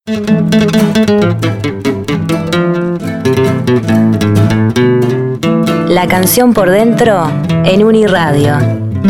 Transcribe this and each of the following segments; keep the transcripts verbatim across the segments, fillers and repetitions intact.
La canción por dentro en Uniradio.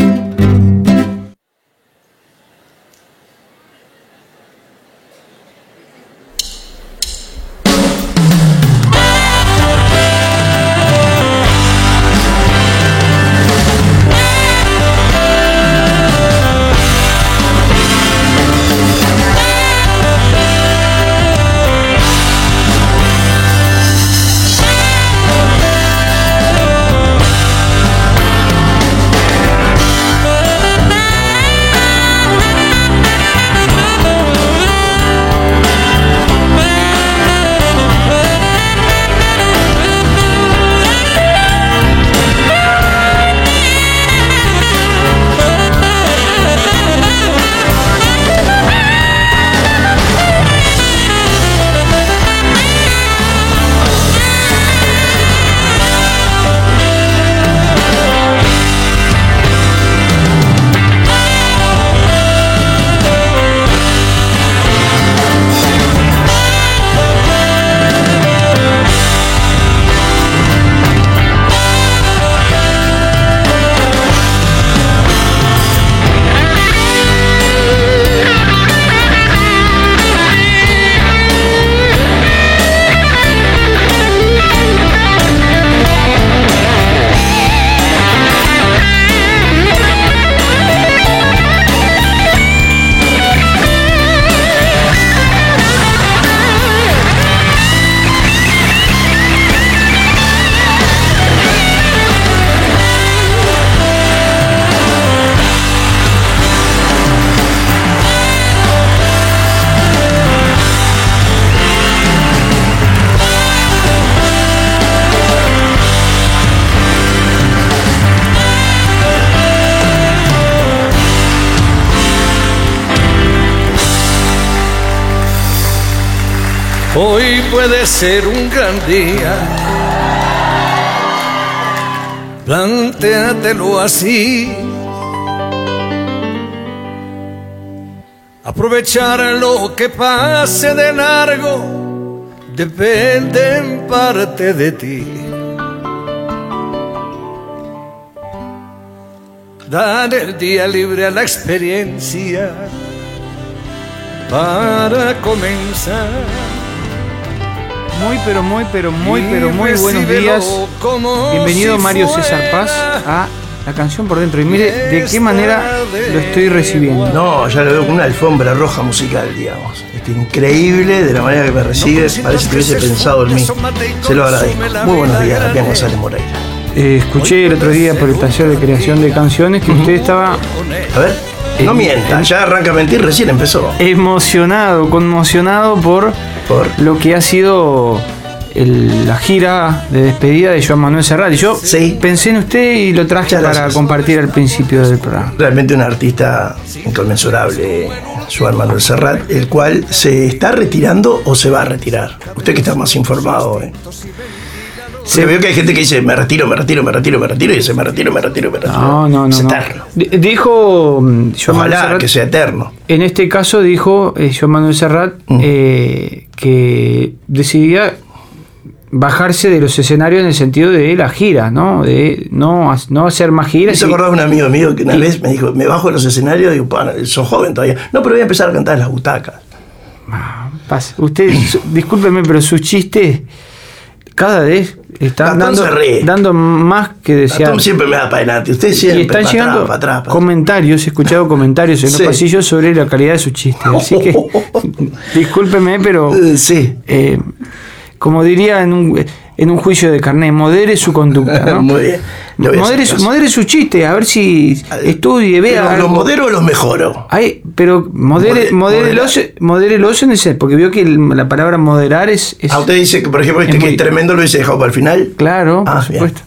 Hoy puede ser un gran día, plantéatelo así. Aprovechar lo que pase de largo depende en parte de ti. Dar el día libre a la experiencia para comenzar. Muy, pero muy, pero muy, pero muy buenos días. Bienvenido Mario César Paz a La Canción por Dentro. Y mire de qué manera lo estoy recibiendo. No, ya lo veo con una alfombra roja musical, digamos. Este, increíble de la manera que me recibe. Parece que hubiese pensado en mí. Se lo agradezco. Muy buenos días, Damián González Moreira. Eh, escuché el otro día por el taller de creación de canciones que uh-huh. usted estaba... A ver, no eh, mienta, ya arranca a mentir, recién empezó. Emocionado, conmocionado por... Por lo que ha sido el, la gira de despedida de Joan Manuel Serrat. Y yo sí. pensé en usted y lo traje Muchas para gracias. compartir al principio del programa. Realmente un artista inconmensurable, Joan Manuel Serrat, el cual se está retirando o se va a retirar. Usted que está más informado. ¿eh? Se veo que hay gente que dice me retiro, me retiro, me retiro, me retiro y dice me retiro, me retiro, me retiro. No, no, no. Es no. eterno. D- dijo Joan Ojalá Serrat, que sea eterno. En este caso dijo eh, Joan Manuel Serrat mm. eh, que decidía bajarse de los escenarios en el sentido de la gira, ¿no? De no, no hacer más giras. ¿Se y... acordaba un amigo mío que una y... vez me dijo, me bajo de los escenarios y digo, bueno, sos joven todavía. No, pero voy a empezar a cantar en las butacas. Ah, pasa. Usted, su, discúlpeme, pero sus chistes cada vez están dando, dando más que desear. Tom siempre me da para adelante. Usted siempre y están para llegando atrás, para atrás, para comentarios, he escuchado comentarios en sí. los pasillos sobre la calidad de sus chistes. Así que, discúlpeme, pero sí. eh, como diría en un, en un juicio de carné, modere su conducta, ¿no? Muy bien. Modere su, modere su chiste, a ver si estudie, vea. ¿Los modero o los mejoro? Ay, pero modere, modérelos, modérelos en ese, porque vio que el, la palabra moderar es, es. Ah, usted dice que, por ejemplo, este es que muy, es tremendo lo hubiese dejado para el final. Claro, ah, por supuesto.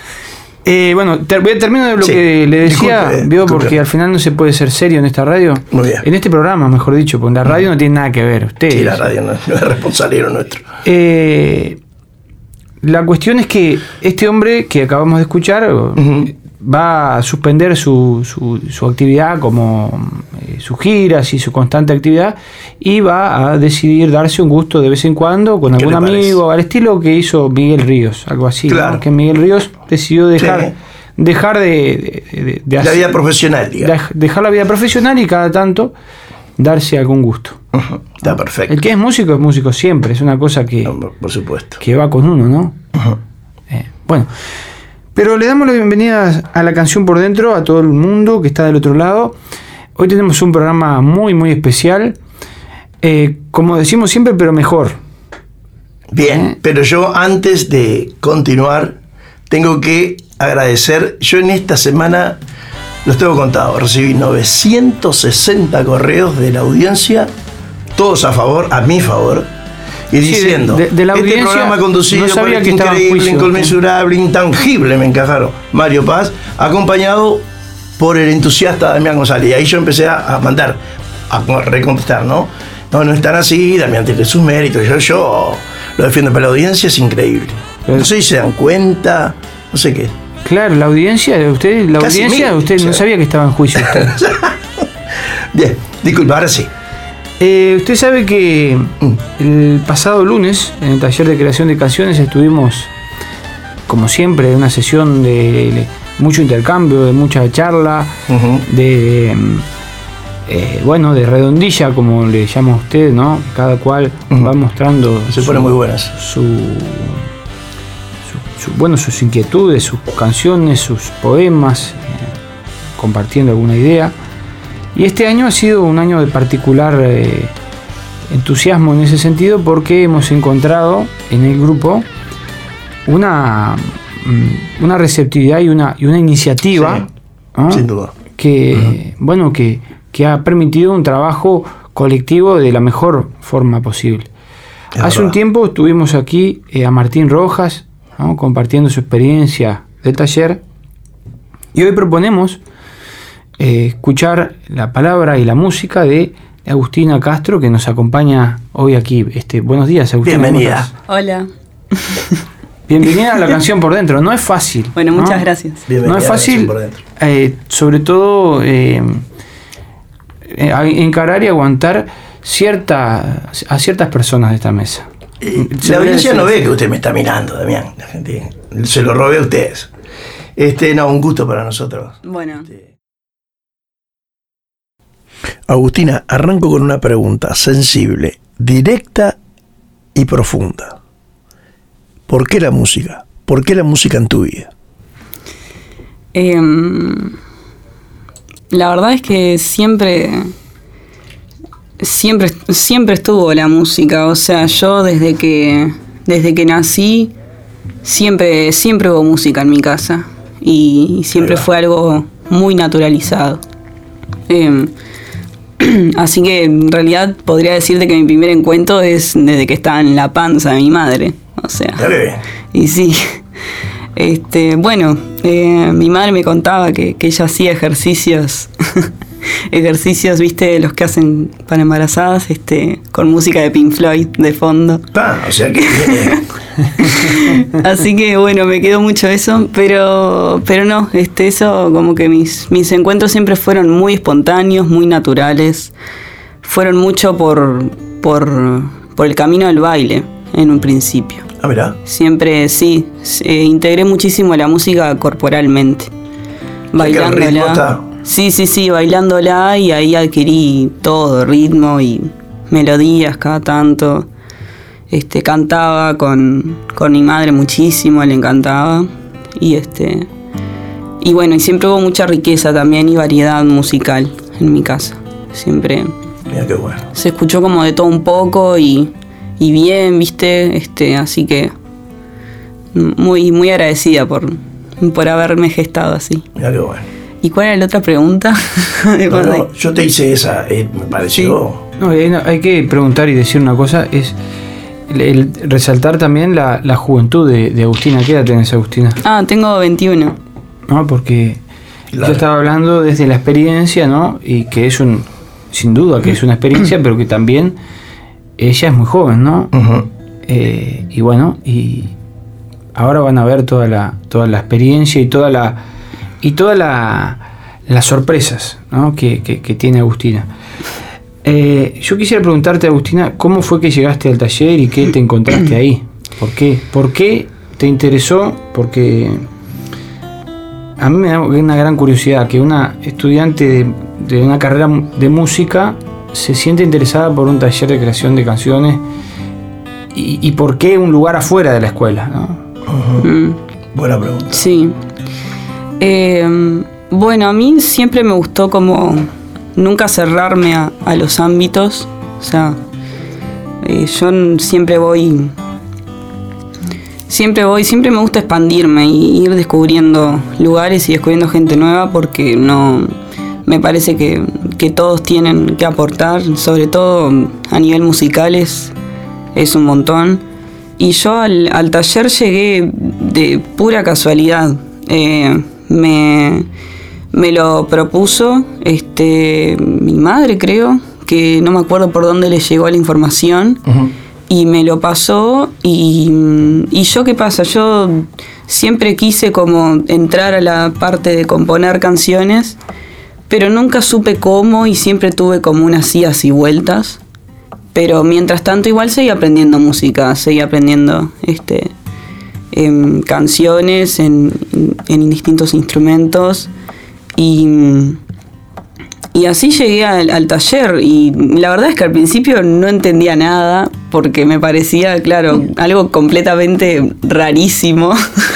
Eh, bueno, ter, voy a terminar de lo sí. que le decía, disculpe, vio, disculpe. Porque al final no se puede ser serio en esta radio. Muy bien. En este programa, mejor dicho, porque la radio no tiene nada que ver. Usted. Sí, la radio no, no es responsable nuestro. Eh. La cuestión es que este hombre que acabamos de escuchar, uh-huh. va a suspender su, su, su actividad como eh, sus giras y su constante actividad, y va a decidir darse un gusto de vez en cuando con algún amigo, al estilo que hizo Miguel Ríos, algo así, claro. ¿no? Que Miguel Ríos decidió dejar, sí. dejar de, de, de, de la hacer, vida profesional, digamos. De, dejar la vida profesional y cada tanto darse algún gusto. Uh-huh. Está perfecto. El que es músico es músico siempre, es una cosa que, no, por supuesto, que va con uno, ¿no? Uh-huh. Eh, bueno, pero le damos la bienvenida a La Canción por Dentro a todo el mundo que está del otro lado. Hoy tenemos un programa muy, muy especial, eh, como decimos siempre, pero mejor. Bien, ¿Eh? Pero yo antes de continuar tengo que agradecer. Yo en esta semana, los tengo contados, recibí novecientos sesenta correos de la audiencia, todos a favor, a mi favor, y sí, diciendo, de, de, de la este audiencia, programa conducido no por este increíble, inconmensurable, intangible, me encajaron, Mario Paz, acompañado por el entusiasta Damián González. Y ahí yo empecé a, a mandar, a recontestar, ¿no? No, no están así, Damián tiene sus méritos, yo, yo lo defiendo, pero la audiencia es increíble. No sé si se dan cuenta, no sé qué. Claro, la audiencia, usted, la Casi audiencia, mil, usted o sea. no sabía que estaba en juicio usted. Bien, disculpa, ahora sí. Eh, usted sabe que Mm. el pasado lunes, en el taller de creación de canciones, estuvimos, como siempre, en una sesión de, de mucho intercambio, de mucha charla, Uh-huh. de, eh, bueno, de redondilla, como le llama usted, ¿no? Cada cual Uh-huh. va mostrando Se su, ponen muy buenas. su, su, su- bueno, sus inquietudes, sus canciones, sus poemas, eh, compartiendo alguna idea. Y este año ha sido un año de particular eh, entusiasmo en ese sentido, porque hemos encontrado en el grupo una, mm, una receptividad y una, y una iniciativa, Sí, ¿no? sin duda. que, uh-huh. bueno, que, que ha permitido un trabajo colectivo de la mejor forma posible. Es Hace verdad. un tiempo estuvimos aquí eh, a Martín Rojas, ¿no? compartiendo su experiencia del taller, y hoy proponemos eh, escuchar la palabra y la música de Agustina Castro, que nos acompaña hoy aquí. Este, buenos días, Agustina. Bienvenida. Hola. Bienvenida a La Canción por Dentro. No es fácil. Bueno, ¿no? muchas gracias. Bienvenida No es a La Canción fácil, por Dentro. eh, sobre todo eh, eh, a- encarar y aguantar cierta, a ciertas personas de esta mesa. Eh, Se la ve audiencia así. no ve que usted me está mirando, Damián. La gente se lo robé a ustedes. Este, no, un gusto para nosotros. Bueno, Agustina, arranco con una pregunta sensible, directa y profunda. ¿Por qué la música? ¿Por qué la música en tu vida? em, la verdad es que siempre, siempre, siempre estuvo la música. O sea, yo desde que, desde que nací, siempre, siempre hubo música en mi casa y siempre Ahí va. fue algo muy naturalizado. Em, Así que en realidad podría decirte que mi primer encuentro es desde que estaba en la panza de mi madre. O sea, Ya ve. y sí. Este, bueno, eh, mi madre me contaba que, que ella hacía ejercicios, ejercicios, viste, los que hacen para embarazadas, este, con música de Pink Floyd de fondo. Ah, o sea que viene. Así que bueno, me quedó mucho eso, pero pero no, este eso como que mis mis encuentros siempre fueron muy espontáneos, muy naturales. Fueron mucho por por por el camino del baile en un principio. Ah, mirá. Siempre sí, eh, integré muchísimo la música corporalmente. sea, que el ritmo Bailándola. está- Sí, sí, sí, bailándola, y ahí adquirí todo, ritmo y melodías cada tanto. Este, cantaba con, con mi madre muchísimo, le encantaba. Y este y bueno, y siempre hubo mucha riqueza también y variedad musical en mi casa. Siempre Mira qué bueno. se escuchó como de todo un poco y, y bien, viste, este, así que muy, muy agradecida por, por haberme gestado así. Mira qué bueno. ¿Y cuál era la otra pregunta? No, no, yo te hice esa, eh, me pareció. No, hay, hay que preguntar y decir una cosa, es el, el resaltar también la, la juventud de, de Agustina. ¿Qué edad tenés, Agustina? Ah, tengo veintiuno. ¿No? Porque Claro. yo estaba hablando desde la experiencia, ¿no? Y que es un, sin duda que es una experiencia, pero que también ella es muy joven, ¿no? Ujú. Eh, y bueno, y ahora van a ver toda la, toda la experiencia y toda la, y todas la, las sorpresas, ¿no? que, que, que tiene Agustina. Eh, yo quisiera preguntarte, Agustina, ¿cómo fue que llegaste al taller y qué te encontraste ahí? ¿Por qué? ¿Por qué te interesó? Porque a mí me da una gran curiosidad que una estudiante de, de una carrera de música se siente interesada por un taller de creación de canciones y, y por qué un lugar afuera de la escuela, ¿no? Uh-huh. Mm. Buena pregunta. Sí. Eh, bueno, a mí siempre me gustó como nunca cerrarme a, a los ámbitos. O sea, eh, yo siempre voy, siempre voy, siempre me gusta expandirme y ir descubriendo lugares y descubriendo gente nueva, porque no, me parece que, que todos tienen que aportar, sobre todo a nivel musical es, es un montón. Y yo al, al taller llegué de pura casualidad. Eh, me, me lo propuso este, mi madre, creo, que no me acuerdo por dónde le llegó la información. Uh-huh. Y me lo pasó. Y, y yo, ¿qué pasa? Yo siempre quise como entrar a la parte de componer canciones, pero nunca supe cómo y siempre tuve como unas idas y vueltas. Pero mientras tanto igual seguí aprendiendo música, seguí aprendiendo este, eh, canciones en, en distintos instrumentos y, y así llegué al, al taller. Y la verdad es que al principio no entendía nada porque me parecía, claro, algo completamente rarísimo.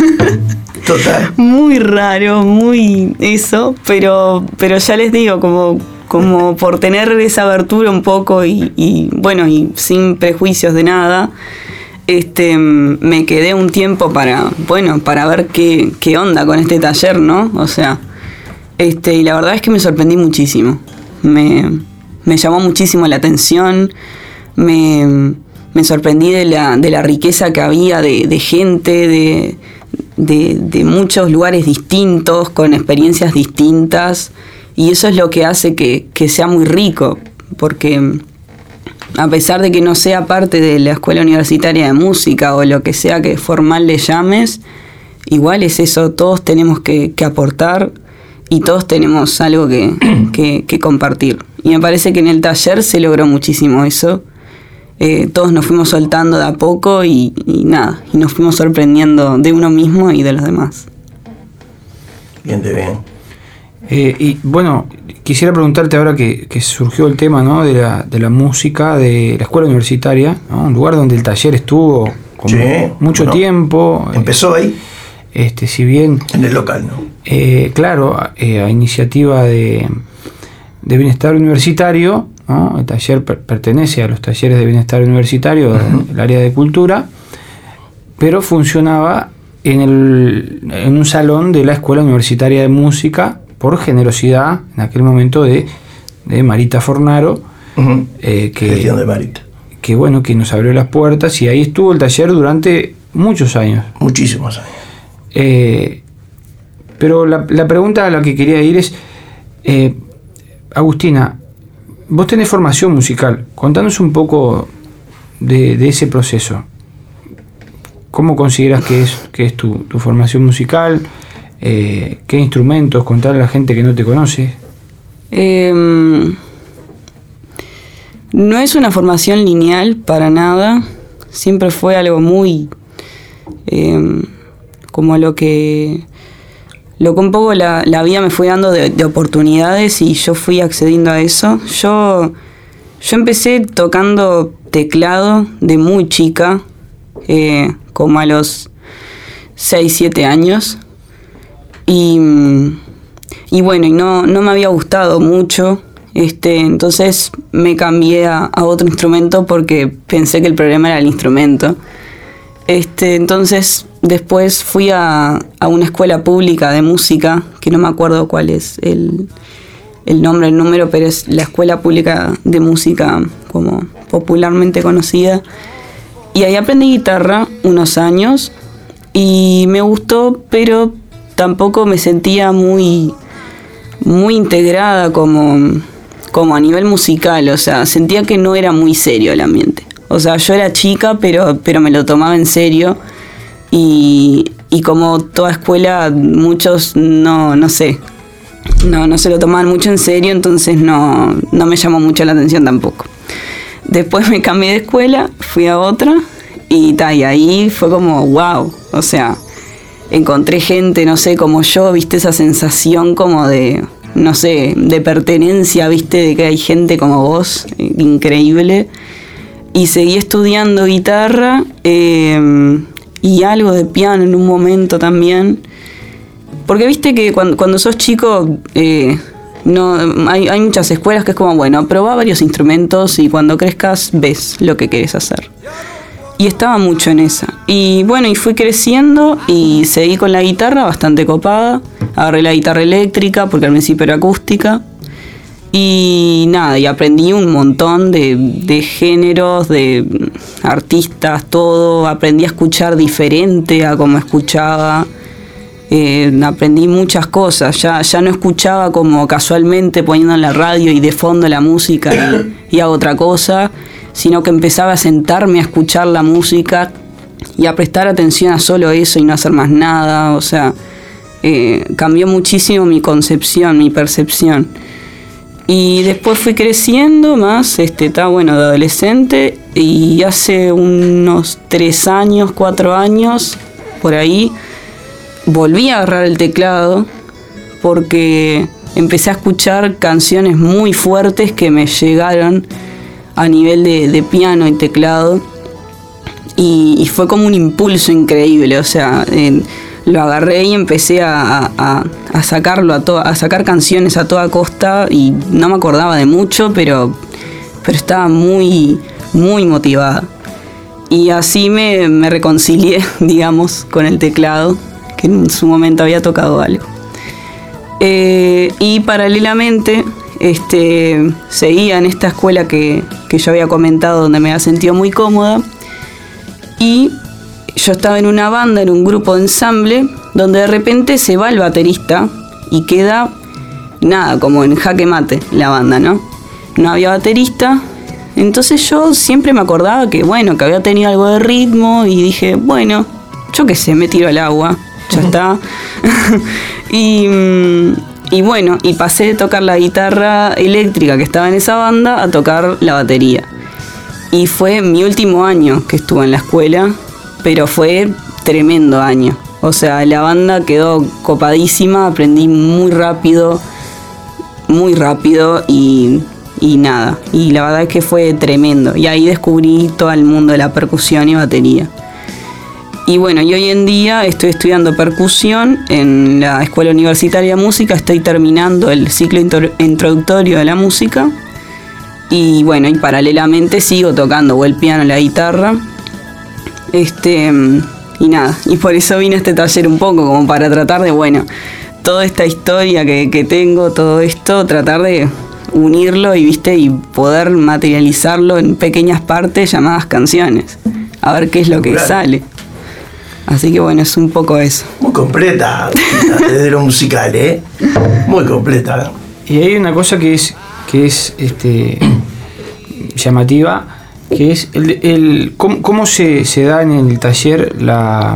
Total. Muy raro, muy eso, pero, pero ya les digo, como... como por tener esa abertura un poco y, y bueno, y sin prejuicios de nada, este, me quedé un tiempo para, bueno, para ver qué, qué onda con este taller, ¿no? O sea, este, y la verdad es que me sorprendí muchísimo. Me, me llamó muchísimo la atención, me, me sorprendí de la, de la riqueza que había de, de gente, de, de, de muchos lugares distintos, con experiencias distintas. Y eso es lo que hace que, que sea muy rico, porque a pesar de que no sea parte de la escuela universitaria de música o lo que sea que formal le llames, igual es eso, todos tenemos que, que aportar y todos tenemos algo que, que, que compartir. Y me parece que en el taller se logró muchísimo eso. Eh, todos nos fuimos soltando de a poco y, y nada, y nos fuimos sorprendiendo de uno mismo y de los demás. Bien, de bien. Eh, y bueno, quisiera preguntarte ahora que, que surgió el tema, ¿no? de, la, de la música, de la escuela universitaria, ¿no? Un lugar donde el taller estuvo como sí, mucho bueno, tiempo. Empezó ahí. Este, si bien... En el local, ¿no? Eh, claro, eh, a iniciativa de, de Bienestar Universitario, ¿no? El taller per- pertenece a los talleres de Bienestar Universitario, uh-huh. del área de cultura, pero funcionaba en, el, en un salón de la Escuela Universitaria de Música, por generosidad en aquel momento de, de Marita Fornaro, uh-huh. eh, que, gestión de Marita. Que bueno, que nos abrió las puertas y ahí estuvo el taller durante muchos años. Muchísimos años. Eh, pero la, la pregunta a la que quería ir es, eh, Agustina, vos tenés formación musical, contanos un poco de, de ese proceso. ¿Cómo consideras que es, que es tu, tu formación musical? Eh, ¿Qué instrumentos? Contarle a la gente que no te conoce. Eh, no es una formación lineal para nada. Siempre fue algo muy eh, como lo que lo que un poco la, la vida me fue dando de, de oportunidades y yo fui accediendo a eso. Yo, yo empecé tocando teclado de muy chica, eh, como a los seis, siete años. Y, y bueno, y no, no me había gustado mucho, este, entonces me cambié a, a otro instrumento porque pensé que el problema era el instrumento. Este, entonces después fui a, a una escuela pública de música, que no me acuerdo cuál es el, el nombre, el número, pero es la Escuela Pública de Música como popularmente conocida. Y ahí aprendí guitarra unos años y me gustó, pero tampoco me sentía muy, muy integrada como, como a nivel musical. O sea, sentía que no era muy serio el ambiente. O sea, yo era chica, pero, pero me lo tomaba en serio. Y, y como toda escuela, muchos no, no sé, no, no se lo tomaban mucho en serio, entonces no, no me llamó mucho la atención tampoco. Después me cambié de escuela, fui a otra y, ta, y ahí fue como wow, o sea, encontré gente, no sé, como yo, viste, esa sensación como de, no sé, de pertenencia, viste, de que hay gente como vos, increíble. Y seguí estudiando guitarra eh, y algo de piano en un momento también. Porque viste que cuando, cuando sos chico, eh, no, hay, hay muchas escuelas que es como, bueno, probá varios instrumentos y cuando crezcas ves lo que querés hacer. Y estaba mucho en esa. Y bueno, y fui creciendo y seguí con la guitarra bastante copada. Agarré la guitarra eléctrica porque al principio era acústica. Y nada, y aprendí un montón de, de géneros, de artistas, todo. Aprendí a escuchar diferente a como escuchaba. Eh, aprendí muchas cosas. Ya, ya no escuchaba como casualmente poniendo en la radio y de fondo la música y, y hago otra cosa, sino que empezaba a sentarme a escuchar la música y a prestar atención a solo eso y no hacer más nada. O sea, eh, cambió muchísimo mi concepción, mi percepción. Y después fui creciendo más, este, está bueno, de adolescente, y hace unos tres años, cuatro años, por ahí, volví a agarrar el teclado porque empecé a escuchar canciones muy fuertes que me llegaron a nivel de, de piano y teclado, y, y fue como un impulso increíble, o sea, eh, lo agarré y empecé a, a, a sacarlo, a, to- a sacar canciones a toda costa, y no me acordaba de mucho, pero, pero estaba muy, muy motivada. Y así me, me reconcilié, digamos, con el teclado, que en su momento había tocado algo. Eh, y paralelamente este, seguía en esta escuela que, que yo había comentado, donde me había sentido muy cómoda, y yo estaba en una banda, en un grupo de ensamble, donde de repente se va el baterista y queda, nada, como en jaque mate la banda, ¿no? No había baterista, entonces yo siempre me acordaba que, bueno, que había tenido algo de ritmo, y dije, bueno, yo qué sé, me tiro al agua, ya está. y, y bueno, y pasé de tocar la guitarra eléctrica que estaba en esa banda a tocar la batería. Y fue mi último año que estuve en la escuela, pero fue tremendo año. O sea, la banda quedó copadísima, aprendí muy rápido, muy rápido y, y nada. Y la verdad es que fue tremendo. Y ahí descubrí todo el mundo de la percusión y batería. Y bueno, y hoy en día estoy estudiando percusión en la Escuela Universitaria de Música, estoy terminando el ciclo introductorio de la música. Y bueno, y paralelamente sigo tocando o el piano o la guitarra. Este, y nada, y por eso vine a este taller un poco, como para tratar de, bueno, toda esta historia que, que tengo, todo esto, tratar de unirlo y, viste, y poder materializarlo en pequeñas partes llamadas canciones. A ver qué es lo que claro. sale. Así que bueno, es un poco eso. Muy completa, desde lo musical, ¿eh? Muy completa. Y hay una cosa que es, que es este, llamativa, que es el, el cómo, cómo se, se da en el taller la,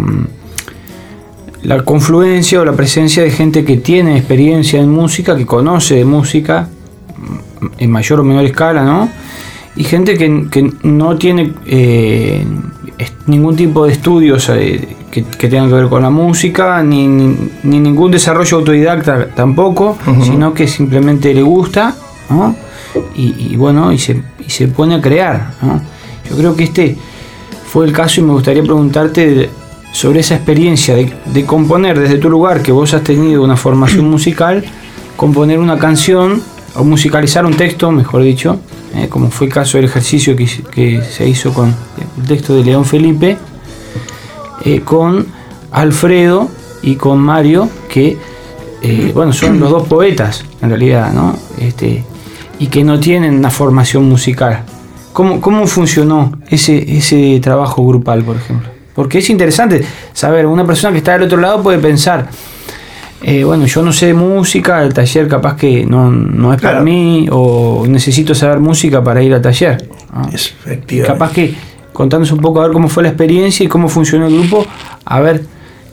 la confluencia o la presencia de gente que tiene experiencia en música, que conoce de música en mayor o menor escala, ¿no? Y gente que, que no tiene eh, ningún tipo de estudios eh, que, que tengan que ver con la música, ni, ni, ni ningún desarrollo autodidacta tampoco, uh-huh. sino que simplemente le gusta, ¿no? Y, y bueno, y se, y se pone a crear, ¿no? Yo creo que este fue el caso, y me gustaría preguntarte sobre esa experiencia de, de componer desde tu lugar, que vos has tenido una formación musical, componer una canción o musicalizar un texto, mejor dicho, eh, como fue el caso del ejercicio que, que se hizo con el texto de León Felipe, eh, con Alfredo y con Mario, que eh, bueno, son los dos poetas en realidad, ¿no? Este, y que no tienen una formación musical. ¿Cómo, cómo funcionó ese, ese trabajo grupal, por ejemplo? Porque es interesante saber, una persona que está del otro lado puede pensar, eh, bueno, yo no sé de música, el taller capaz que no, no es claro. para mí, o necesito saber música para ir al taller, ¿no? Efectivamente. Capaz que contándonos un poco a ver cómo fue la experiencia y cómo funcionó el grupo, a ver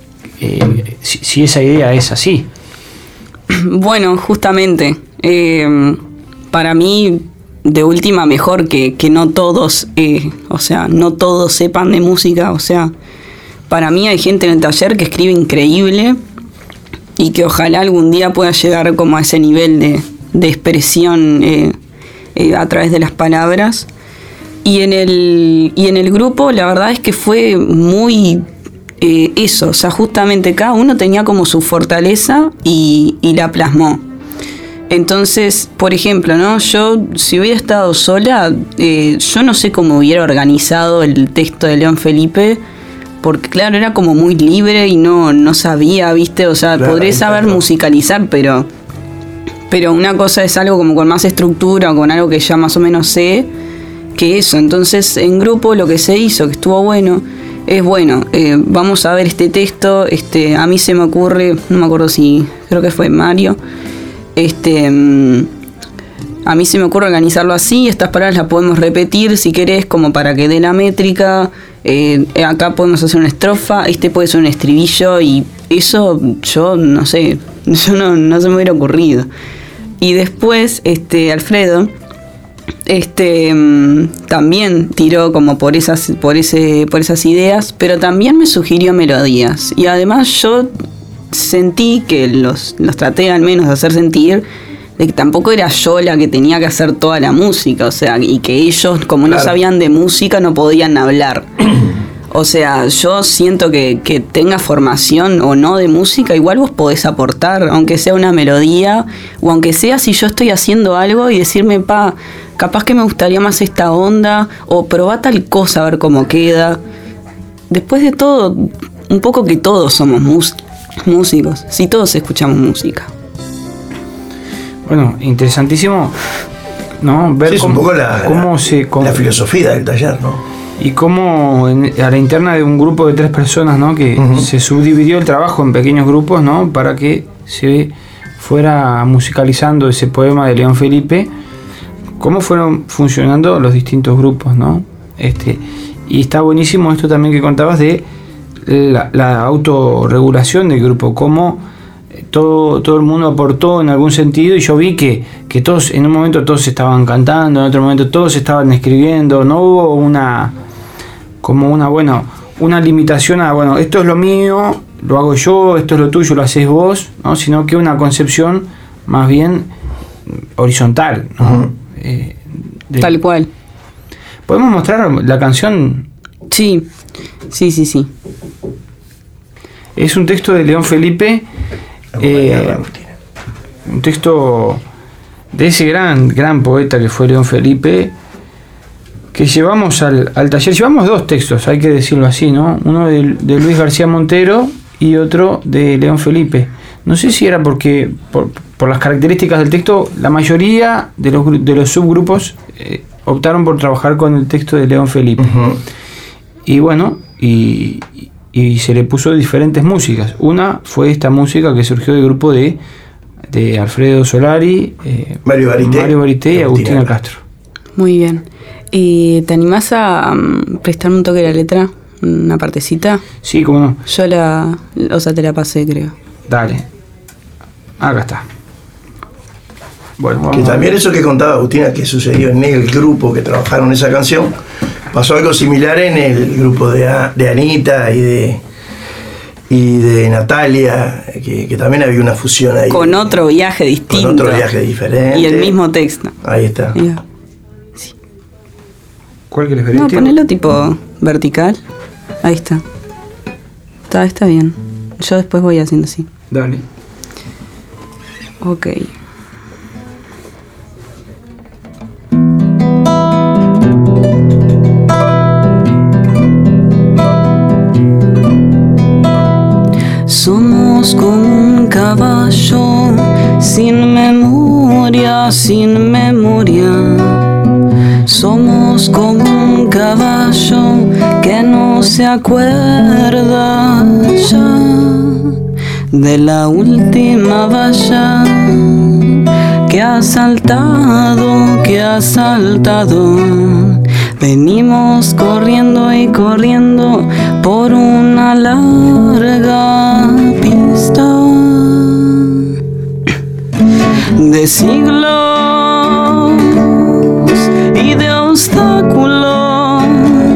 eh, si, si esa idea es así. Bueno, justamente, eh, para mí, de última, mejor que, que no todos, eh, o sea, no todos sepan de música, o sea, para mí hay gente en el taller que escribe increíble y que ojalá algún día pueda llegar como a ese nivel de, de expresión eh, eh, a través de las palabras. Y en el, y en el grupo la verdad es que fue muy eh, eso, o sea, justamente cada uno tenía como su fortaleza y, y la plasmó. Entonces, por ejemplo, ¿no? Yo, si hubiera estado sola, eh, yo no sé cómo hubiera organizado el texto de León Felipe, porque claro, era como muy libre y no, no sabía, ¿viste? O sea, claro, podré saber claro. musicalizar, pero, pero una cosa es algo como con más estructura o con algo que ya más o menos sé, que eso. Entonces, en grupo lo que se hizo, que estuvo bueno, es bueno, eh, vamos a ver este texto, este, a mí se me ocurre, no me acuerdo si, creo que fue Mario, este, um, a mí se me ocurre organizarlo así, estas palabras las podemos repetir si querés, como para que dé la métrica, eh, acá podemos hacer una estrofa, este puede ser un estribillo, y eso yo no sé, yo no, no se me hubiera ocurrido. Y después, este, Alfredo, este también tiró como por esas por ese por esas ideas, pero también me sugirió melodías, y además yo sentí que los los traté al menos de hacer sentir de que tampoco era yo la que tenía que hacer toda la música, o sea, y que ellos, como claro. no sabían de música, no podían hablar. O sea, yo siento que, que tenga formación o no de música, igual vos podés aportar, aunque sea una melodía, o aunque sea si yo estoy haciendo algo y decirme, pa, capaz que me gustaría más esta onda, o probá tal cosa a ver cómo queda. Después de todo, un poco que todos somos mus- músicos, si todos escuchamos música. Bueno, interesantísimo, ¿no? Ver sí, cómo, es un poco la, cómo la, se... Cómo, la filosofía del taller, ¿no? Y cómo en, a la interna de un grupo de tres personas, ¿no? Que uh-huh. se subdividió el trabajo en pequeños grupos, ¿no? Para que se fuera musicalizando ese poema de León Felipe, cómo fueron funcionando los distintos grupos, ¿no? Este, y está buenísimo esto también que contabas de la, la autorregulación del grupo, cómo todo, todo el mundo aportó en algún sentido, y yo vi que, que todos, en un momento todos estaban cantando, en otro momento todos estaban escribiendo, no hubo una como una, bueno, una limitación a, bueno, esto es lo mío, lo hago yo, esto es lo tuyo, lo haces vos, ¿no? Sino que una concepción más bien horizontal, ¿no? Uh-huh. eh, de, Tal cual. ¿Podemos mostrar la canción? Sí, sí, sí, sí. Es un texto de León Felipe, eh, un texto de ese gran, gran poeta que fue León Felipe, que llevamos al, al taller. Llevamos dos textos, hay que decirlo así, ¿no? Uno de, de Luis García Montero y otro de León Felipe. No sé si era porque, por, por las características del texto, la mayoría de los, de los subgrupos eh, optaron por trabajar con el texto de León Felipe. Uh-huh. Y bueno, y, y se le puso diferentes músicas. Una fue esta música que surgió del grupo de, de Alfredo Solari, eh, Mario Barité, Mario Barité y Agustina Castro. Muy bien. ¿Y te animás a um, prestarme un toque de la letra? ¿Una partecita? Sí, cómo no. Yo la... O sea, te la pasé, creo. Dale. Acá está. Bueno, vamos que también eso que contaba Agustina, que sucedió en el grupo que trabajaron esa canción, pasó algo similar en el grupo de, de Anita y de y de Natalia, que, que también había una fusión ahí. Con otro viaje distinto. Con otro viaje diferente. Y el mismo texto. Ahí está. Sí. ¿Cuál que les veré? No, ponelo tipo vertical. Ahí está. Está, está bien. Yo después voy haciendo así. Dale. Ok. Somos como un caballo sin memoria, sin memoria. Somos como un caballo que no se acuerda ya de la última valla que ha saltado, que ha saltado. Venimos corriendo y corriendo por una larga de siglos y de obstáculos.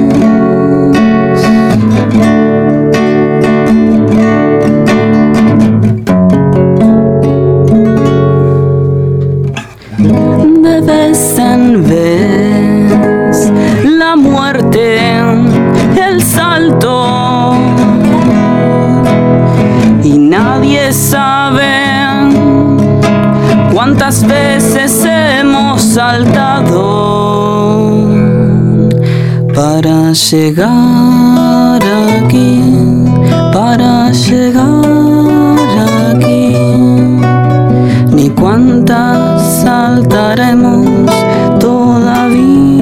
De vez en vez la muerte, el salto, y nadie sabe cuántas veces hemos saltado para llegar aquí, para llegar aquí, ni cuántas saltaremos todavía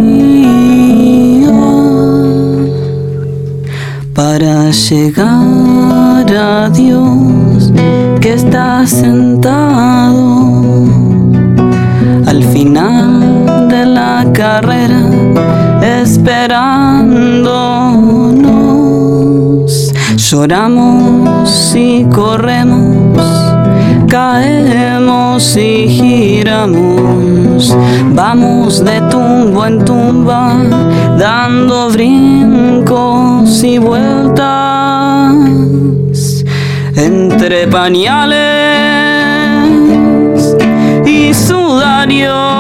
para llegar a Dios que está sentado al final de la carrera esperándonos. Lloramos y corremos, caemos y giramos, vamos de tumba en tumba, dando brincos y vueltas entre pañales y sudarios.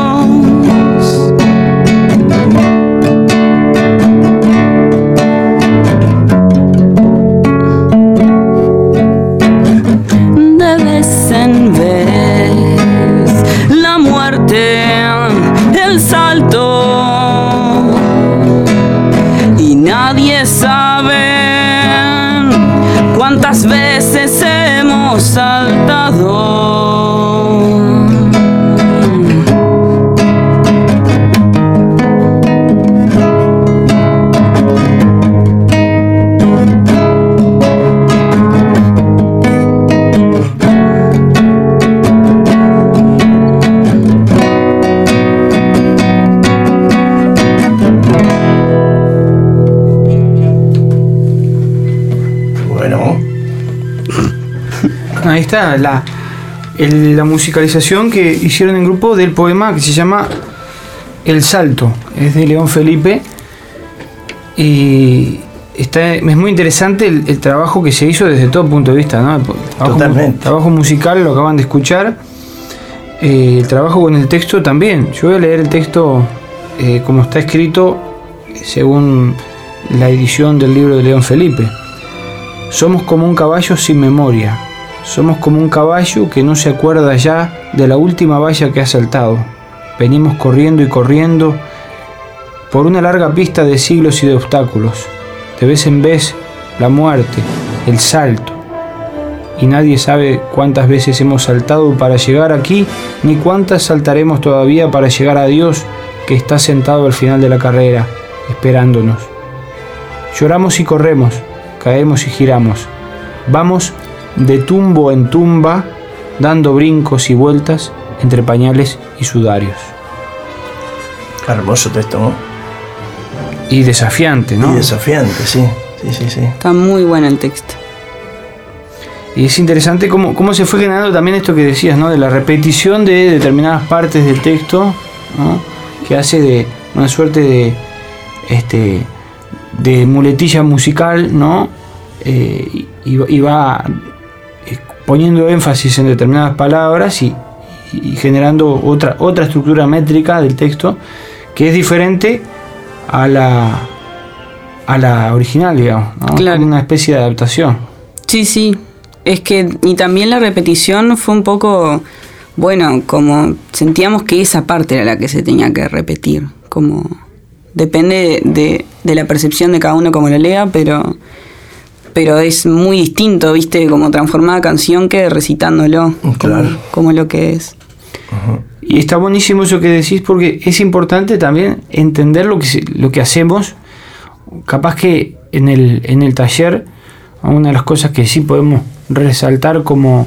De vez en vez la muerte, el salto, y nadie sabe cuántas veces hemos saltado Ahí está la, el, la musicalización que hicieron en grupo del poema que se llama El Salto. Es de León Felipe y está, es muy interesante el, el trabajo que se hizo desde todo punto de vista, ¿no? El trabajo, Totalmente. trabajo musical, lo acaban de escuchar. Eh, el trabajo con el texto también. Yo voy a leer el texto eh, como está escrito según la edición del libro de León Felipe. Somos como un caballo sin memoria. Somos como un caballo que no se acuerda ya de la última valla que ha saltado. Venimos corriendo y corriendo por una larga pista de siglos y de obstáculos. De vez en vez, la muerte, el salto. Y nadie sabe cuántas veces hemos saltado para llegar aquí, ni cuántas saltaremos todavía para llegar a Dios que está sentado al final de la carrera, esperándonos. Lloramos y corremos, caemos y giramos. Vamos de tumbo en tumba, dando brincos y vueltas entre pañales y sudarios. Hermoso texto, ¿no? Y desafiante, ¿no? Y desafiante, sí. Sí, sí, sí. Está muy bueno el texto. Y es interesante cómo, cómo se fue generando también esto que decías, ¿no? De la repetición de determinadas partes del texto, ¿no? Que hace de una suerte de este de muletilla musical, ¿no? Eh, y, y va poniendo énfasis en determinadas palabras y, y generando otra, otra estructura métrica del texto que es diferente a la a la original, digamos, ¿no? Claro. Como una especie de adaptación. Sí, sí. Es que, y también la repetición fue un poco, bueno, como sentíamos que esa parte era la que se tenía que repetir, como depende de, de, de la percepción de cada uno como lo lea, pero pero es muy distinto, ¿viste? Como transformada canción que recitándolo, claro, como, como lo que es. Uh-huh. Y está buenísimo eso que decís, porque es importante también entender lo que se, lo que hacemos. Capaz que en el en el taller, una de las cosas que sí podemos resaltar como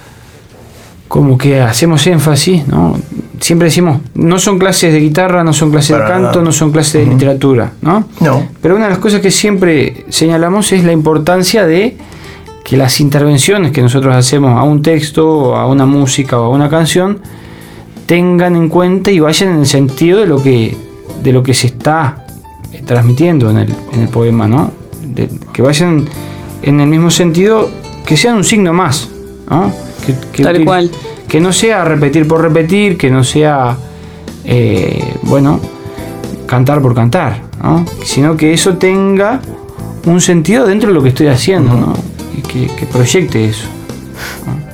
como que hacemos énfasis, ¿no? Siempre decimos, no son clases de guitarra, no son clases Para de canto, nada. no son clases de uh-huh. literatura, ¿no? No. Pero una de las cosas que siempre señalamos es la importancia de que las intervenciones que nosotros hacemos a un texto, a una música o a una canción tengan en cuenta y vayan en el sentido de lo que, de lo que se está transmitiendo en el, en el poema, ¿no? De, que vayan en el mismo sentido, que sean un signo más, ¿no? Que, que, Tal que, cual. Que no sea repetir por repetir, que no sea, eh, bueno, cantar por cantar, ¿no? Sino que eso tenga un sentido dentro de lo que estoy haciendo, ¿no? Y que, que proyecte eso, ¿no?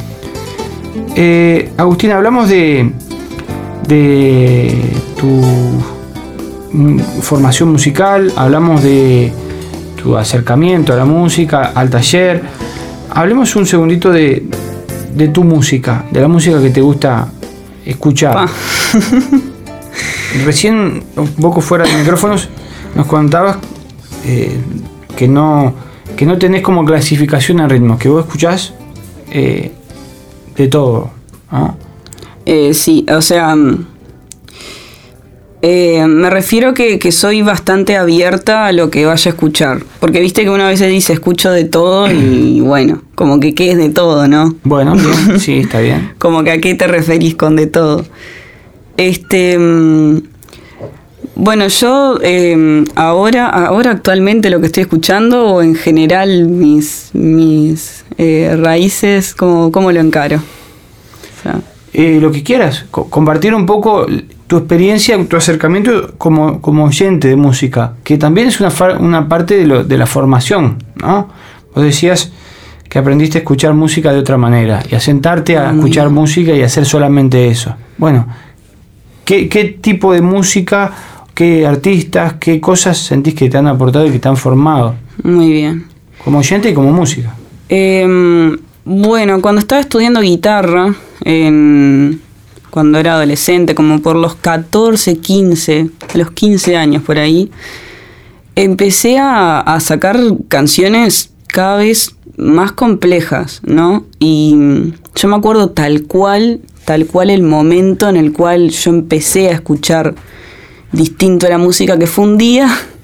Eh, Agustín, hablamos de, de tu formación musical, hablamos de tu acercamiento a la música, al taller. Hablemos un segundito de, de tu música, de la música que te gusta escuchar. Recién, un poco fuera de micrófonos, nos contabas eh, que no que no tenés como clasificación a ritmos, que vos escuchás eh, de todo, ¿no? Eh, sí, o sea, eh, me refiero que, que soy bastante abierta a lo que vaya a escuchar. Porque viste que una vez se dice escucho de todo y bueno, como que qué es de todo, ¿no? Bueno, bien, sí, está bien. Como que a qué te referís con de todo. Este... Bueno, yo eh, ahora, ahora actualmente lo que estoy escuchando, o en general mis, mis eh, raíces, ¿cómo, cómo lo encaro? O sea, eh, lo que quieras, co- compartir un poco tu experiencia, tu acercamiento como, como oyente de música, que también es una, fa- una parte de, lo, de la formación, ¿no? Vos decías que aprendiste a escuchar música de otra manera, y a sentarte a escuchar bien. música y hacer solamente eso. Bueno, ¿qué, qué tipo de música... ¿Qué artistas, qué cosas sentís que te han aportado y que te han formado? Muy bien. Como oyente y como música. Eh, bueno, cuando estaba estudiando guitarra, en, cuando era adolescente, como por los catorce, quince, a los quince años por ahí, empecé a, a sacar canciones cada vez más complejas, ¿no? Y yo me acuerdo tal cual, tal cual el momento en el cual yo empecé a escuchar distinto a la música, que fue un día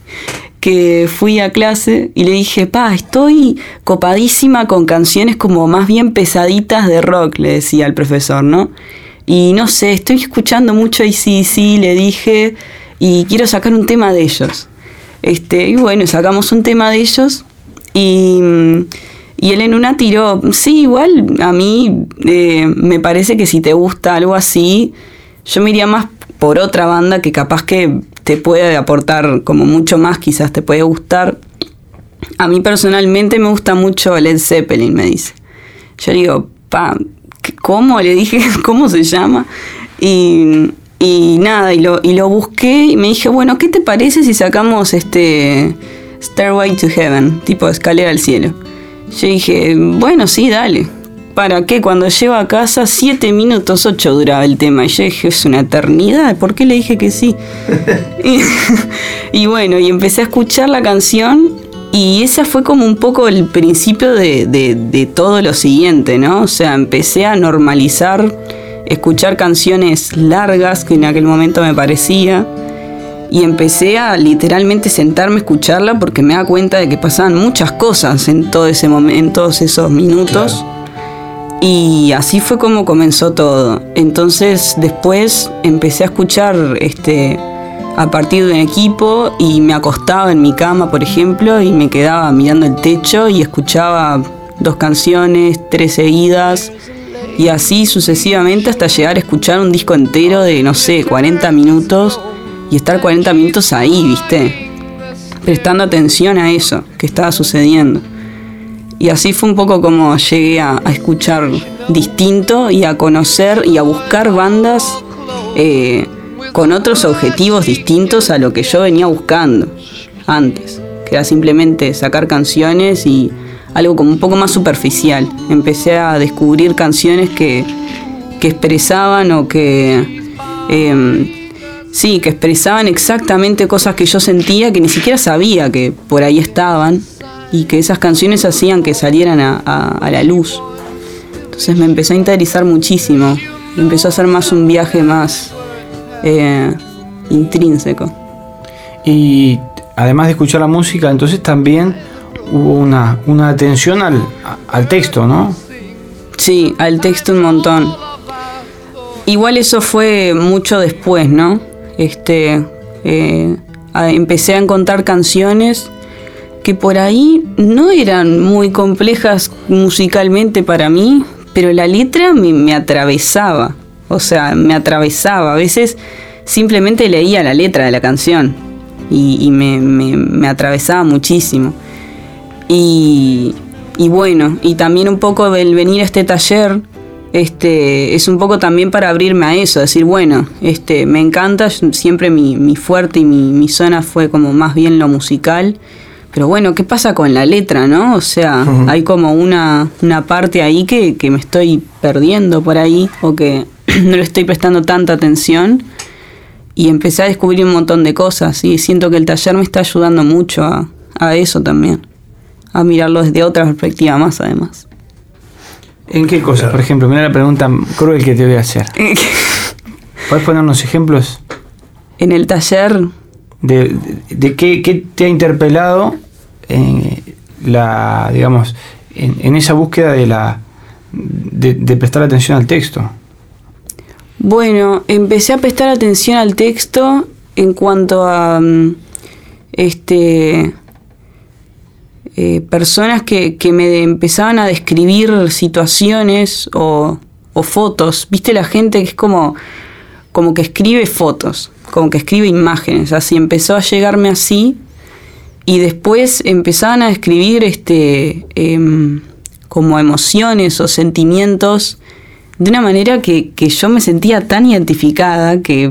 que fui a clase y le dije, pa, estoy copadísima con canciones como más bien pesaditas de rock, le decía al profesor, ¿no? Y no sé, estoy escuchando mucho A C D C, le dije, y quiero sacar un tema de ellos. Este, y bueno, sacamos un tema de ellos y, y él en una tiró, sí, igual a mí eh, me parece que si te gusta algo así, yo me iría más por otra banda que capaz que te puede aportar como mucho más, quizás te puede gustar. A mí personalmente me gusta mucho Led Zeppelin, me dice. Yo le digo, pa, ¿cómo? Le dije, ¿cómo se llama? Y, y nada, y lo, y lo busqué y me dije, bueno, ¿qué te parece si sacamos este Stairway to Heaven, tipo escalera al cielo? Yo dije, bueno, sí, dale. ¿Para qué? Cuando llego a casa, siete minutos ocho duraba el tema. Y yo dije, es una eternidad, ¿por qué le dije que sí? y, y bueno, y empecé a escuchar la canción y esa fue como un poco el principio de, de, de todo lo siguiente, ¿no? O sea, empecé a normalizar, escuchar canciones largas, que en aquel momento me parecía, y empecé a literalmente sentarme a escucharla porque me da cuenta de que pasaban muchas cosas en todo ese momento, en todos esos minutos. Claro. Y así fue como comenzó todo. Entonces después empecé a escuchar este, a partir de un equipo y me acostaba en mi cama, por ejemplo, y me quedaba mirando el techo y escuchaba dos canciones, tres seguidas, y así sucesivamente hasta llegar a escuchar un disco entero de, no sé, cuarenta minutos y estar cuarenta minutos ahí, ¿viste? Prestando atención a eso que estaba sucediendo. Y así fue un poco como llegué a, a escuchar distinto y a conocer y a buscar bandas eh, con otros objetivos distintos a lo que yo venía buscando antes, que era simplemente sacar canciones y algo como un poco más superficial. Empecé a descubrir canciones que, que expresaban o que... Eh, sí, que expresaban exactamente cosas que yo sentía que ni siquiera sabía que por ahí estaban, y que esas canciones hacían que salieran a, a, a la luz. Entonces me empezó a interesar muchísimo. Empezó a ser más un viaje más eh, intrínseco. Y además de escuchar la música, entonces también hubo una, una atención al, al texto, ¿no? Sí, al texto un montón. Igual eso fue mucho después, ¿no? Este, eh, a, empecé a encontrar canciones que por ahí no eran muy complejas musicalmente para mí, pero la letra me, me atravesaba. O sea, me atravesaba. A veces simplemente leía la letra de la canción y, y me, me, me atravesaba muchísimo. Y, y bueno, y también un poco el venir a este taller este, es un poco también para abrirme a eso, decir, bueno, este, me encanta, siempre mi, mi fuerte y mi, mi zona fue como más bien lo musical. Pero bueno, ¿qué pasa con la letra, no? O sea, uh-huh. hay como una, una parte ahí que, que me estoy perdiendo por ahí o que no le estoy prestando tanta atención. Y empecé a descubrir un montón de cosas y siento que el taller me está ayudando mucho a, a eso también. A mirarlo desde otra perspectiva más, además. ¿En qué cosas? Por ejemplo, mira la pregunta cruel que te voy a hacer. ¿Puedes poner unos ejemplos? En el taller... ¿De, de, de qué, qué te ha interpelado en la, digamos, en, en esa búsqueda de la de, de prestar atención al texto? Bueno, empecé a prestar atención al texto en cuanto a este eh, personas que, que me empezaban a describir situaciones o, o fotos. ¿Viste la gente que es como, como que escribe fotos? Como que escribe imágenes, así empezó a llegarme así y después empezaban a escribir este eh, como emociones o sentimientos de una manera que, que yo me sentía tan identificada que,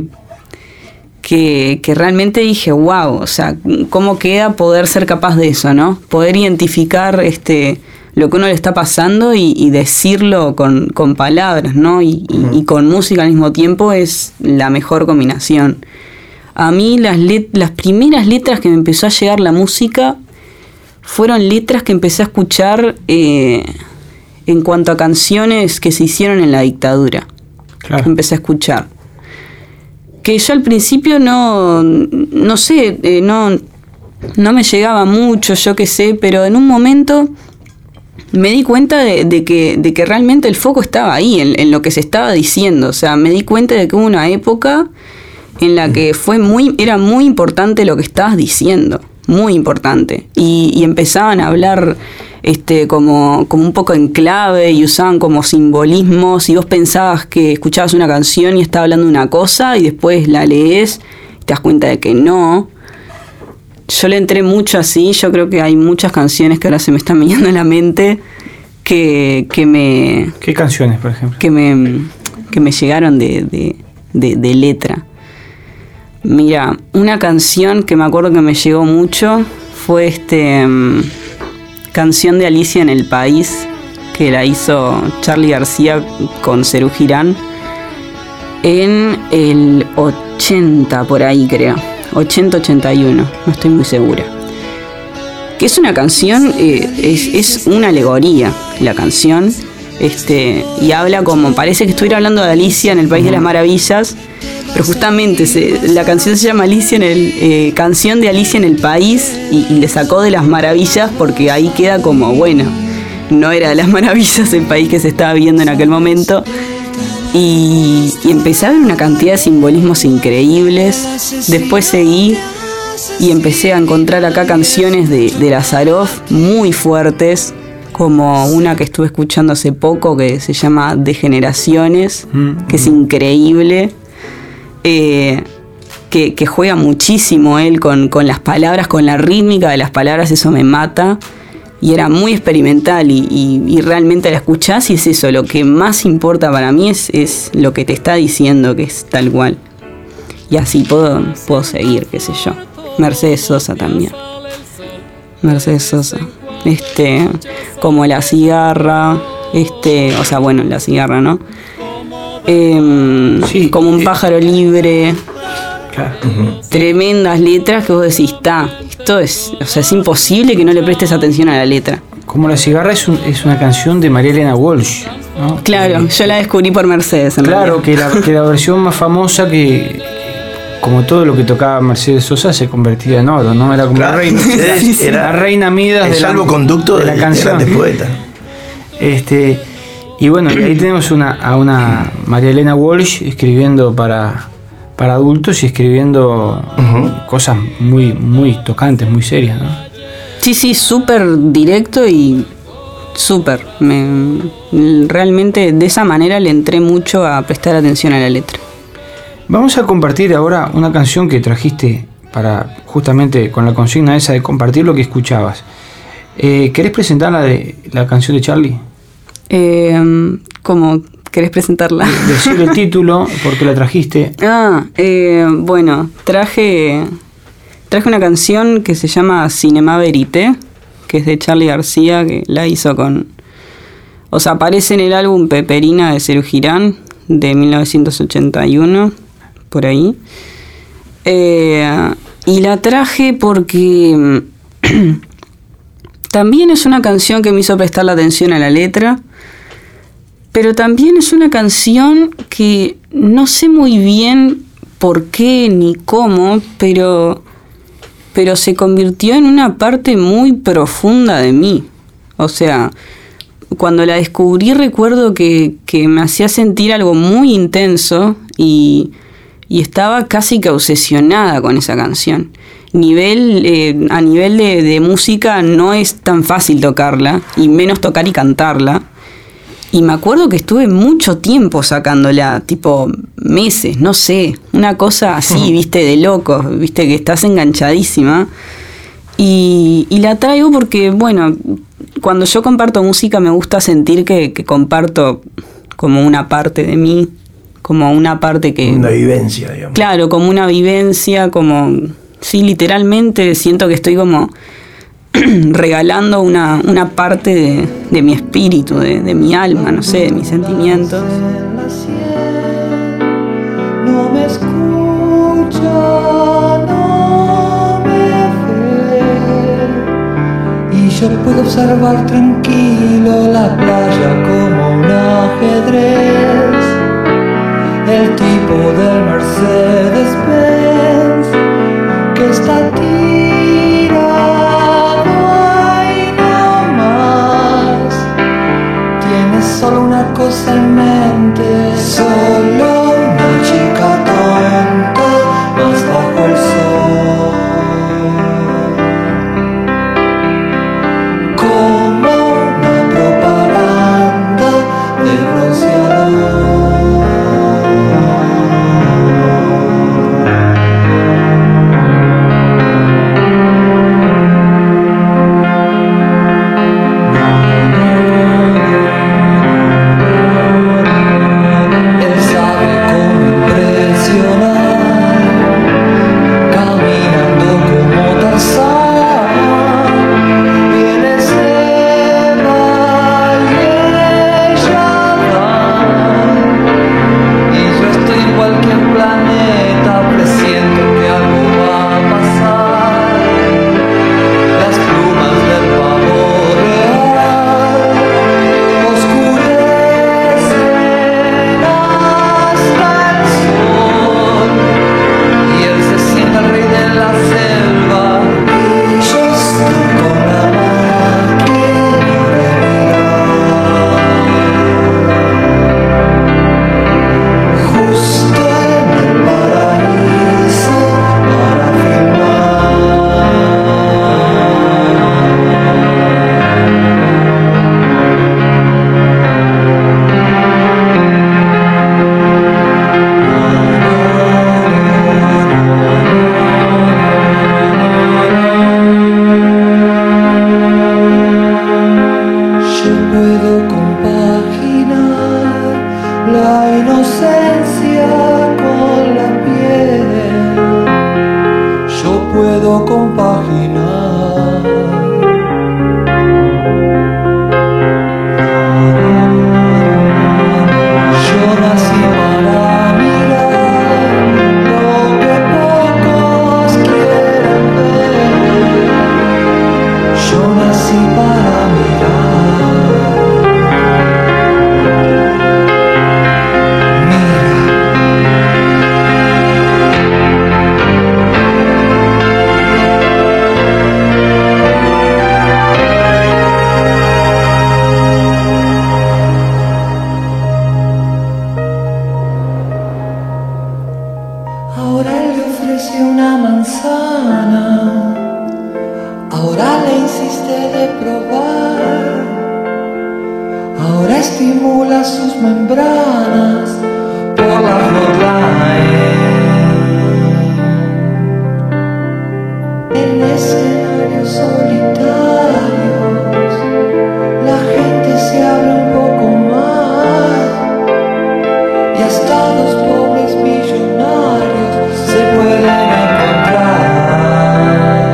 que, que realmente dije, wow, o sea, ¿cómo queda poder ser capaz de eso, no? Poder identificar este lo que uno le está pasando y, y decirlo con, con palabras, ¿no? Y, uh-huh. y, y con música al mismo tiempo es la mejor combinación. A mí las, let- las primeras letras que me empezó a llegar la música fueron letras que empecé a escuchar eh, en cuanto a canciones que se hicieron en la dictadura. Claro. Que empecé a escuchar. Que yo al principio no, no sé, eh, no, no me llegaba mucho, yo qué sé, pero en un momento... me di cuenta de, de, que, de que realmente el foco estaba ahí, en, en lo que se estaba diciendo. O sea, me di cuenta de que hubo una época en la que fue muy, era muy importante lo que estabas diciendo. Muy importante. Y, y empezaban a hablar este, como, como un poco en clave y usaban como simbolismos. Y vos pensabas que escuchabas una canción y estaba hablando de una cosa y después la lees y te das cuenta de que no. Yo le entré mucho así, yo creo que hay muchas canciones que ahora se me están viniendo a la mente que, que me... ¿Qué canciones, por ejemplo? Que me, que me llegaron de, de, de, de letra. Mira, una canción que me acuerdo que me llegó mucho fue este um, Canción de Alicia en el País, que la hizo Charly García con Serú Girán en el ochenta, por ahí creo. ochenta ochenta y uno, no estoy muy segura. Que es una canción, eh, es, es una alegoría la canción, este, y habla como, parece que estuviera hablando de Alicia en el País uh-huh. de las Maravillas, pero justamente se, la canción se llama Alicia en el, eh, Canción de Alicia en el País, y, y le sacó de las maravillas porque ahí queda como, bueno, no era de las maravillas el país que se estaba viendo en aquel momento. Y, y empecé a ver una cantidad de simbolismos increíbles. Después seguí y empecé a encontrar acá canciones de, de Lazaroff muy fuertes, como una que estuve escuchando hace poco que se llama De Generaciones, mm-hmm. que es increíble, eh, que, que juega muchísimo él con, con las palabras, con la rítmica de las palabras, eso me mata. Y era muy experimental y, y, y realmente la escuchás y es eso, lo que más importa para mí es, es lo que te está diciendo, que es tal cual. Y así puedo, puedo seguir, qué sé yo. Mercedes Sosa también. Mercedes Sosa. Este, como La Cigarra, este, o sea, bueno, La Cigarra, ¿no? Eh, sí, como un eh, pájaro libre. Claro. Uh-huh. Tremendas letras que vos decís, está, esto es, o sea, es imposible que no le prestes atención a la letra. Como La Cigarra es, un, es una canción de María Elena Walsh, ¿no? Claro, que, yo la descubrí por Mercedes. En claro, que la, que la versión más famosa que como todo lo que tocaba Mercedes Sosa se convertía en oro, ¿no? Era como Claro, la reina, Mercedes era la reina Midas el de la, salvoconducto de la de canción. grandes poetas. Este, y bueno, y ahí tenemos una, a una María Elena Walsh escribiendo para, para adultos y escribiendo uh-huh. cosas muy, muy tocantes, muy serias, ¿no? Sí, sí, súper directo y súper. Me, realmente de esa manera le entré mucho a prestar atención a la letra. Vamos a compartir ahora una canción que trajiste para justamente con la consigna esa de compartir lo que escuchabas. Eh, ¿Querés presentar la, de, la canción de Charlie? Eh, ¿Cómo querés presentarla? Decir el título, por qué la trajiste. Ah, eh, bueno, traje, traje una canción que se llama Cinema Verité, que es de Charly García, que la hizo con... O sea, aparece en el álbum Peperina de Serú Girán, de mil novecientos ochenta y uno, por ahí. Eh, y la traje porque también es una canción que me hizo prestar la atención a la letra, pero también es una canción que no sé muy bien por qué ni cómo, pero, pero se convirtió en una parte muy profunda de mí. O sea, cuando la descubrí recuerdo que, que me hacía sentir algo muy intenso y, y estaba casi que obsesionada con esa canción. Nivel, eh, a nivel de, de música no es tan fácil tocarla, y menos tocar y cantarla. Y me acuerdo que estuve mucho tiempo sacándola, tipo meses, no sé, una cosa así, uh-huh. viste, de locos, viste, que estás enganchadísima. Y, y la traigo porque, bueno, cuando yo comparto música me gusta sentir que, que comparto como una parte de mí, como una parte que... Una vivencia, digamos. Claro, como una vivencia, como... Sí, literalmente siento que estoy como regalando una, una parte de, de mi espíritu, de, de mi alma, no sé, de mis sentimientos. No me escucha, no me ve, y yo puedo observar tranquilo la playa como un ajedrez. El tipo del Mercedes-Benz que está tirado ahí nomás, tiene solo una cosa en mente, solo una chica tonta más bajo el sol, como una propaganda de bronceador. manzana, ahora le insiste de probar, ahora estimula sus membranas por la hotline. En escenarios solitarios, la gente se abre un poco más y hasta los pobres millonarios se pueden encontrar.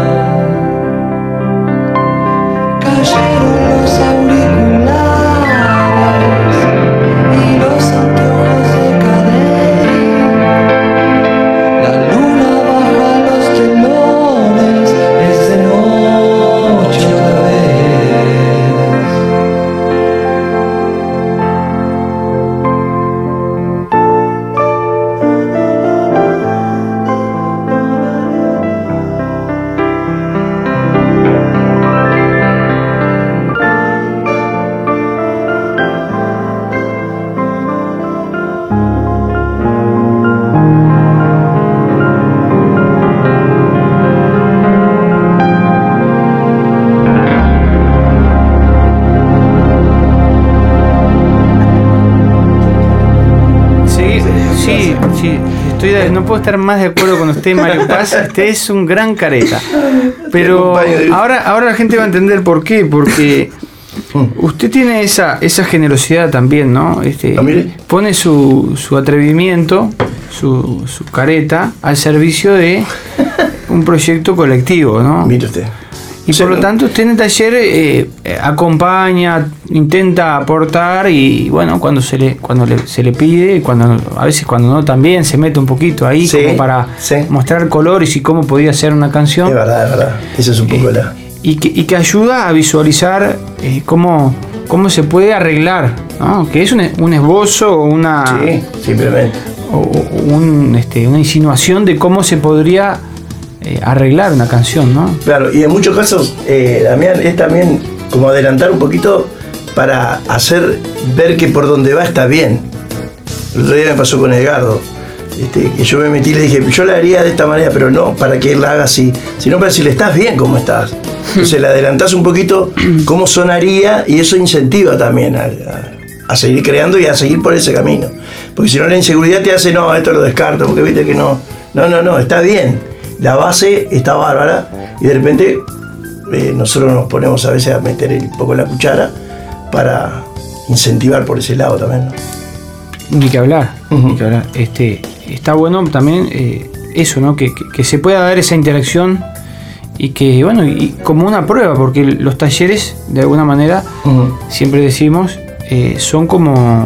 Cayeron los auriculares y los anteojos de cadena. La luna baja los telones, es de noche otra vez. Sí, sí, sí. Estoy de- no puedo estar más de acuerdo con usted, Mario Paz. Usted es un gran careta. Pero ahora, ahora la gente va a entender por qué. Porque usted tiene esa, esa generosidad también, ¿no? Este, Ah, mire. pone su, su atrevimiento, su, su careta, al servicio de un proyecto colectivo, ¿no? Mire usted. Y Sí, por lo ¿no? tanto usted en el taller eh, eh, acompaña, intenta aportar y bueno, cuando se le cuando le, se le pide, cuando a veces cuando no también se mete un poquito ahí Sí, como para sí. mostrar colores y cómo podía ser una canción. Es verdad, es verdad. Esa es un poco la. Y que, y que ayuda a visualizar eh, cómo, cómo se puede arreglar, ¿no? Que es un, un esbozo o una, Sí, simplemente. o- o un, este, una insinuación de cómo se podría eh, arreglar una canción, ¿no? Claro, y en muchos casos, eh, Damián, es también como adelantar un poquito para hacer ver que por donde va está bien. El otro día me pasó con Edgardo, este, que yo me metí y le dije, yo la haría de esta manera, pero no para que él la haga así, sino para decirle, estás bien como estás. Entonces le adelantás un poquito cómo sonaría y eso incentiva también a, a- a seguir creando y a seguir por ese camino. Porque si no la inseguridad te hace, no, esto lo descarto, porque viste que no. No, no, no, está bien. La base está bárbara y de repente eh, nosotros nos ponemos a veces a meter un poco la cuchara para incentivar por ese lado también, ¿no? Ni que hablar, Ujú. ni que hablar. Este, está bueno también eh, eso, ¿no? Que, que- que se pueda dar esa interacción y que, bueno, y como una prueba, porque los talleres, de alguna manera, Ujú. siempre decimos, eh, son como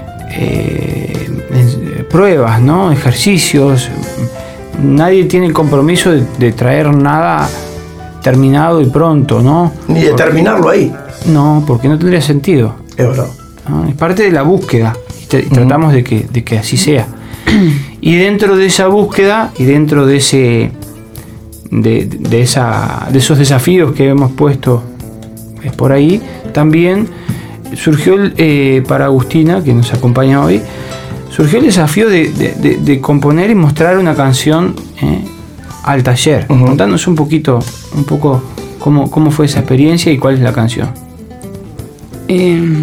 eh, en- pruebas, ¿no? Ejercicios. Nadie tiene el compromiso de, de traer nada terminado y pronto, ¿no? Ni de Porque- terminarlo ahí, No, porque no tendría sentido. es verdad. ¿no? Es parte de la búsqueda y, tra- y tratamos de que, de que así sea. Y dentro de esa búsqueda y dentro de ese de, de esa de esos desafíos que hemos puesto eh, por ahí, también surgió el, eh, para Agustina, que nos acompaña hoy, surgió el desafío de, de- de- de componer y mostrar una canción eh, al taller. Ujú. Contanos un poquito, un poco cómo, cómo fue esa experiencia y cuál es la canción. Eh,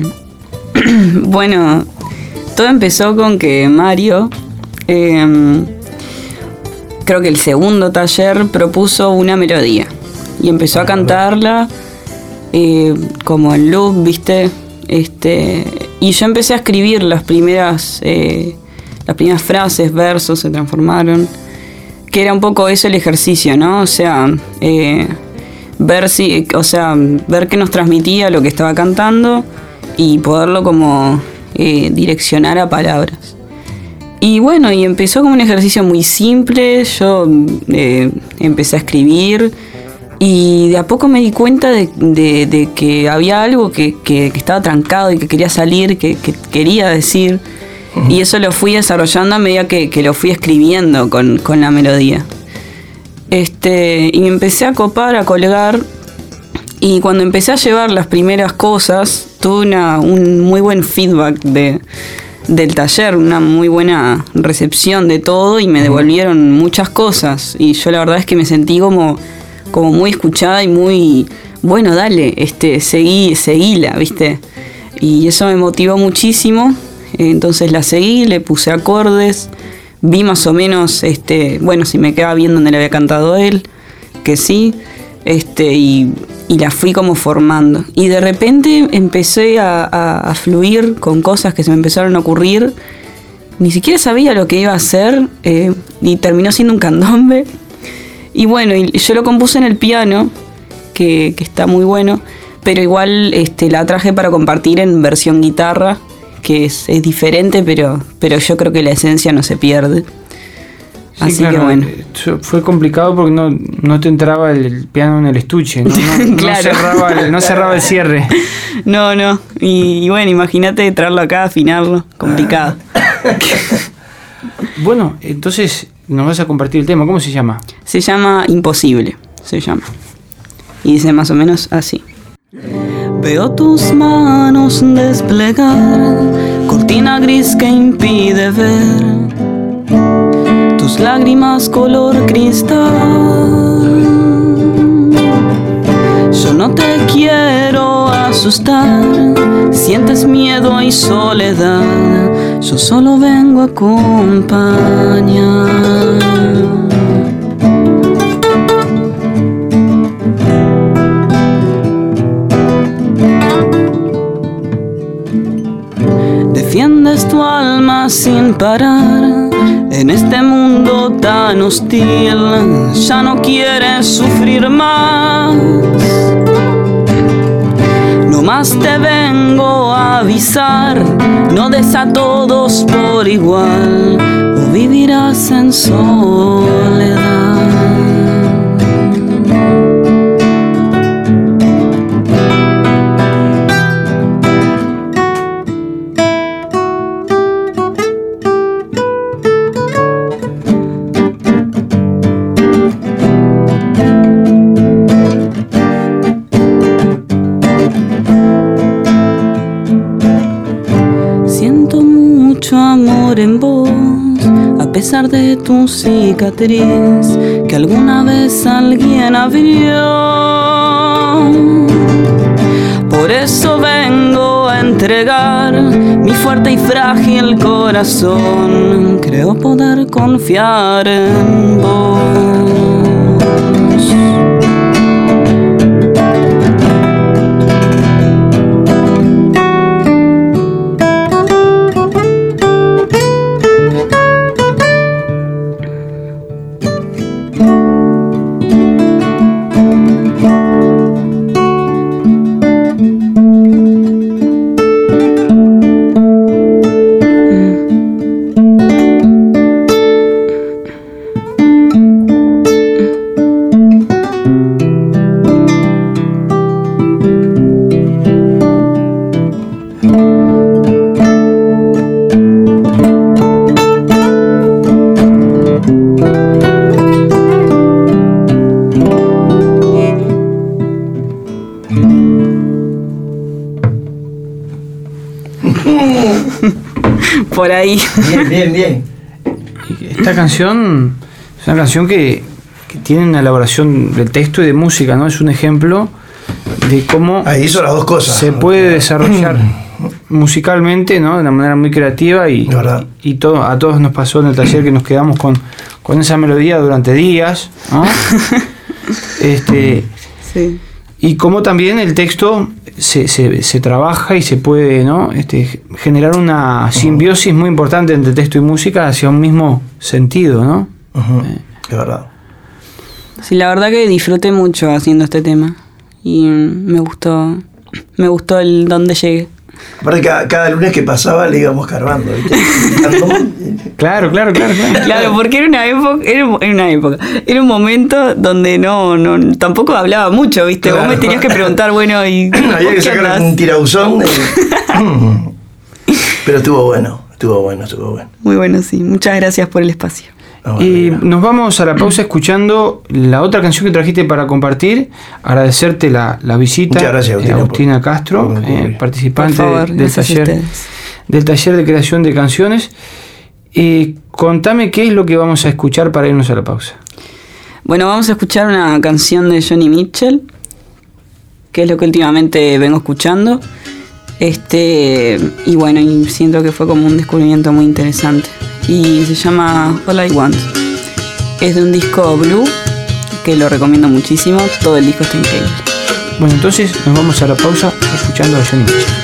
bueno, todo empezó con que Mario, eh, creo que el segundo taller, propuso una melodía y empezó a cantarla eh, como en loop, ¿viste? Este, y yo empecé a escribir las primeras, eh, las primeras frases, versos se transformaron, que era un poco eso el ejercicio, ¿no? O sea, eh, ver si, o sea, ver qué nos transmitía lo que estaba cantando y poderlo como eh, direccionar a palabras. Y bueno, y empezó como un ejercicio muy simple. Yo eh, empecé a escribir y de a poco me di cuenta de, de- de que había algo que, que- que estaba trancado y que quería salir, que, que quería decir. Y eso lo fui desarrollando a medida que, que lo fui escribiendo con, con la melodía. Este, y me empecé a copar, a colgar. Y cuando empecé a llevar las primeras cosas, tuve una, un muy buen feedback de, del taller, una muy buena recepción de todo y me devolvieron muchas cosas. Y yo la verdad es que me sentí como, como muy escuchada y muy, bueno, dale, este, seguí, seguíla, ¿viste? Y eso me motivó muchísimo. Entonces la seguí, le puse acordes, vi más o menos, este, bueno, si me quedaba bien donde le había cantado él, que sí, este, y, y la fui como formando. Y de repente empecé a, a, a fluir con cosas que se me empezaron a ocurrir. Ni siquiera sabía lo que iba a hacer, eh, y terminó siendo un candombe. Y bueno, y yo lo compuse en el piano, que, que está muy bueno, pero igual este, la traje para compartir en versión guitarra, que es, es diferente, pero, pero yo creo que la esencia no se pierde. Sí, así claro, que bueno. Fue complicado porque no, no te entraba el piano en el estuche, no, no, Claro. no, cerraba, el, no cerraba el cierre. No, no. Y, y bueno, imagínate traerlo acá, afinarlo. Complicado. Bueno, entonces nos vas a compartir el tema. ¿Cómo se llama? Se llama Imposible, se llama. Y dice más o menos así. Veo tus manos desplegar, cortina gris que impide ver tus lágrimas color cristal. Yo no te quiero asustar, sientes miedo y soledad, yo solo vengo a acompañar. Defiendes tu alma sin parar en este mundo tan hostil, ya no quieres sufrir más. No más te vengo a avisar, no des a todos por igual, o vivirás en soledad. En vos, a pesar de tu cicatriz que alguna vez alguien abrió. Por eso vengo a entregar mi fuerte y frágil corazón. Creo poder confiar en vos. Por ahí. Bien, bien, bien. Esta canción es una canción que, que tiene una elaboración del texto y de música, ¿no? Es un ejemplo de cómo Ahí hizo las dos cosas. se puede desarrollar musicalmente, ¿no? De una manera muy creativa y, y, y todo, a todos nos pasó en el taller que nos quedamos con, con esa melodía durante días, ¿no? este, sí. Y cómo también el texto se, se, se trabaja y se puede, ¿no? este, generar una simbiosis muy importante entre texto y música hacia un mismo sentido, ¿no? Uh-huh. eh. Es verdad. Sí, la verdad que disfruté mucho haciendo este tema y me gustó, me gustó el donde llegué. Aparte, cada, cada lunes que pasaba le íbamos carbando, ¿viste? Claro, claro, claro, claro. Claro, porque era una época, era, era una época, era un momento donde no, no tampoco hablaba mucho, ¿viste? Claro. Vos me tenías que preguntar, bueno, y había que sacar andás? un tirauzón. De... Pero estuvo bueno, estuvo bueno, estuvo bueno. Muy bueno, sí. Muchas gracias por el espacio. No, y bueno, nos vamos a la pausa escuchando la otra canción que trajiste para compartir. Agradecerte la, la visita. Muchas gracias, Agustina, Agustina por, Castro, por eh, participante por favor, del taller del taller de creación de canciones. Eh, contame qué es lo que vamos a escuchar para irnos a la pausa. Bueno, vamos a escuchar una canción de Joni Mitchell, que es lo que últimamente vengo escuchando. Este, y bueno, y siento que fue como un descubrimiento muy interesante. Y se llama All I Want. Es de un disco Blue, que lo recomiendo muchísimo. Todo el disco está increíble. Bueno, entonces nos vamos a la pausa escuchando a Joni Mitchell.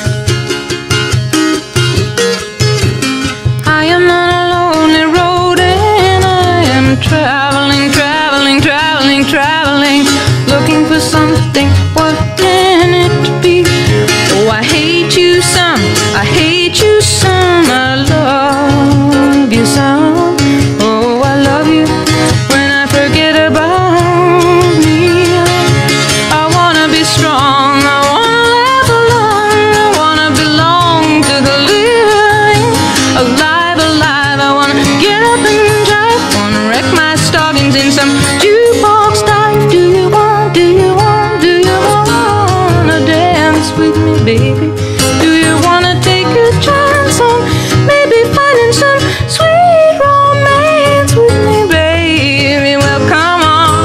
I am on a lonely road and I am traveling, traveling, traveling, traveling, looking for something. What can it be? Oh, I hate you some, I hate you some, I love you some. Oh, I love you when I forget about me. I wanna be strong, I wanna live alone, I wanna belong to the living. Alive, alive, I wanna get up and drive, wanna wreck my stockings in some jukebox dive. Do you want, do you want, do you wanna dance with me, baby? Do you wanna take a chance on maybe finding some sweet romance with me, baby? Well, come on.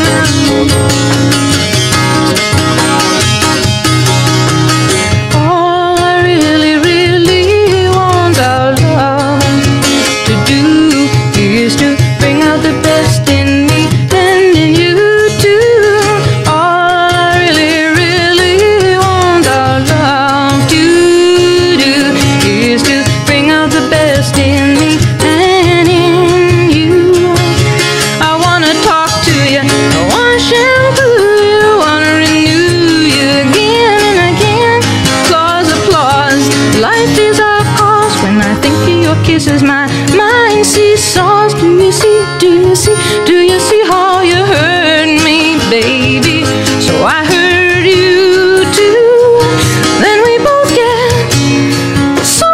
All I really, really want our love to do is to bring out the best in me and in you too. All I really, really want our love to do is to bring out the best in me and in you. I wanna talk to you, I wanna shampoo you, wanna renew you again and again. Applause, applause, life is our cause. When I think of your kisses, my mind seesaws. Do you see, do you see, do you see how you hurt me, baby? So I hurt you too. Then we both get so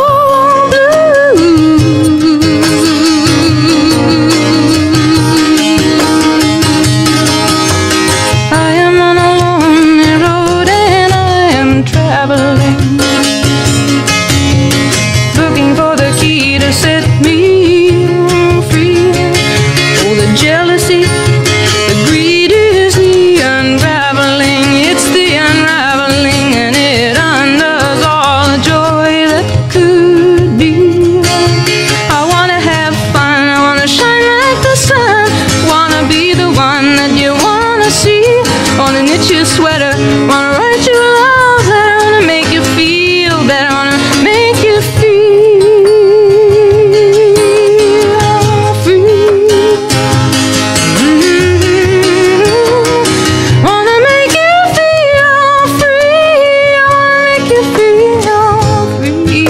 blue. I am on a lonely road and I am traveling, looking for the key to set me free. Oh, the jealousy, the greed is the unraveling. It's the unraveling and it undoes all the joy that could be. I wanna have fun, I wanna shine like the sun, wanna be the one that you wanna see. Wanna knit your sweater, wanna write your love letter, wanna make you feel better, wanna make you feel free. Mm-hmm. Wanna make you feel free, wanna make you feel free.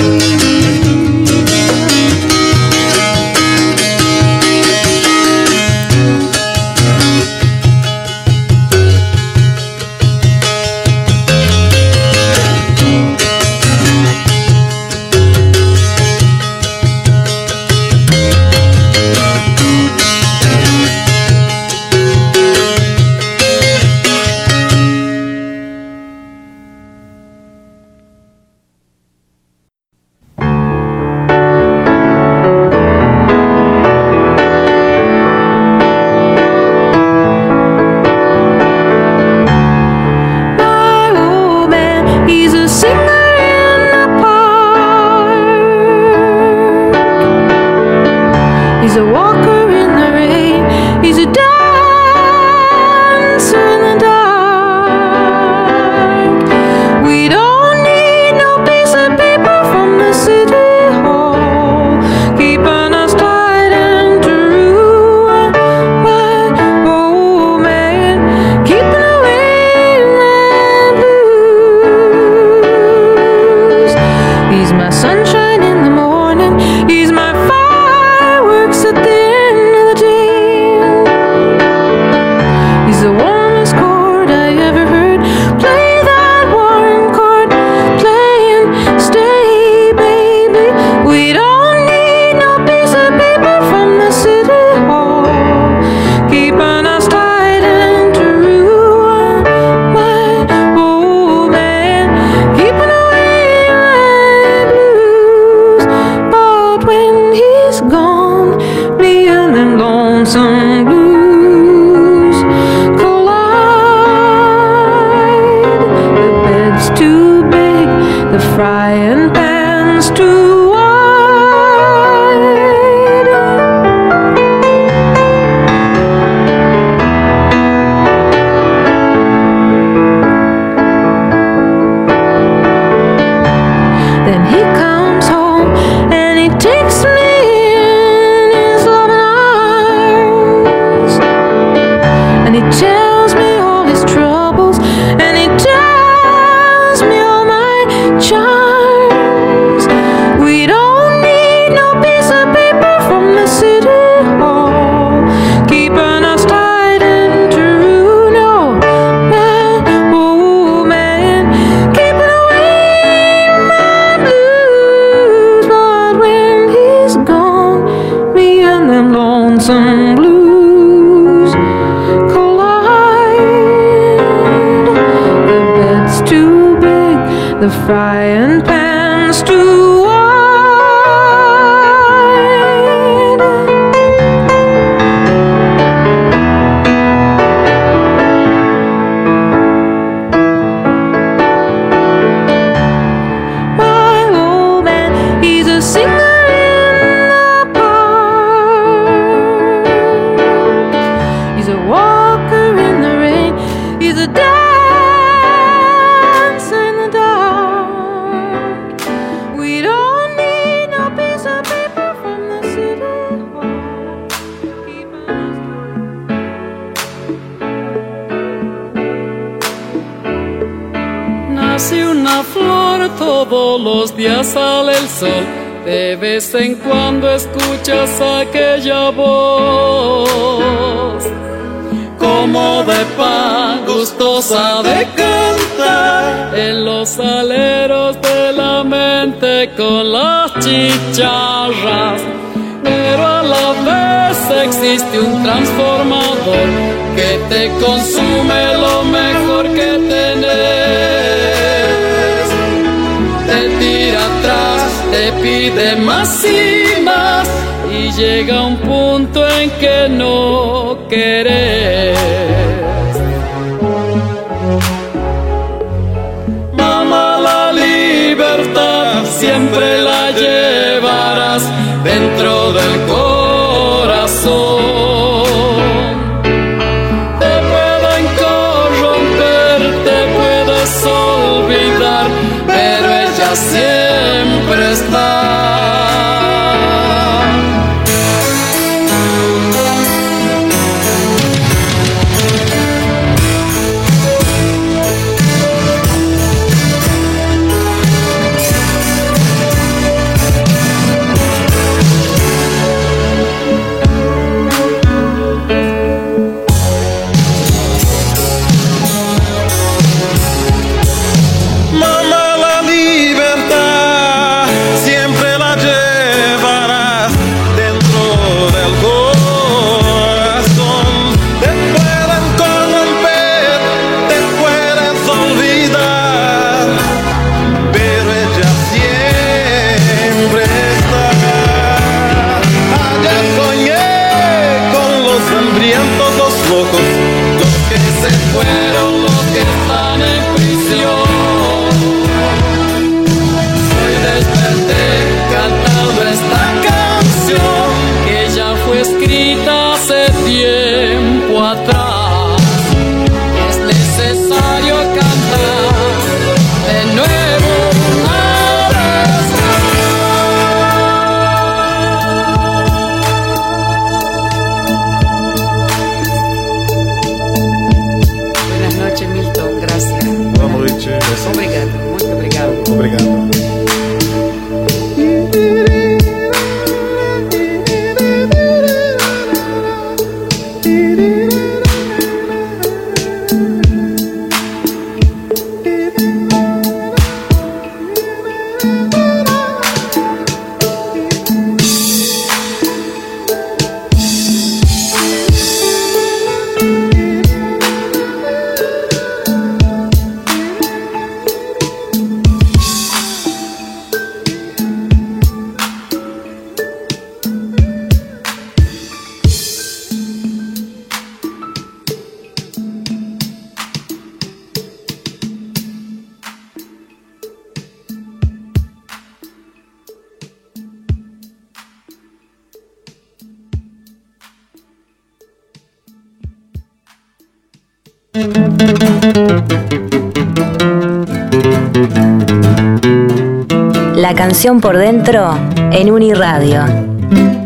and he tells me all his troubles, and he tells me all my charms. We don't need no piece of paper from the city hall, keeping us tied into room. No man, oh man, keeping away my blues. But when he's gone, me and them lonesome blues collide. The bed's too big, the frying pan's too wide. My old man, he's a singer in the park. He's a walker in the rain. He's a dancer in the dark. We don't need no piece of paper from the city hall, keeping us Nace una flor, todos los días sale el sol. De vez en cuando escuchas aquella voz, como de pan, gustosa de cantar, en los aleros de la mente con las chicharras. Pero a la vez existe un transformador que te consume lo mejor que tenés. Te tira atrás, te pide más y más, y llega un punto en que no querés. Mamá, la libertad siempre la llevarás dentro del corazón. Te pueden corromper, te puedes olvidar, pero ella siempre está. La canción por dentro en Uniradio.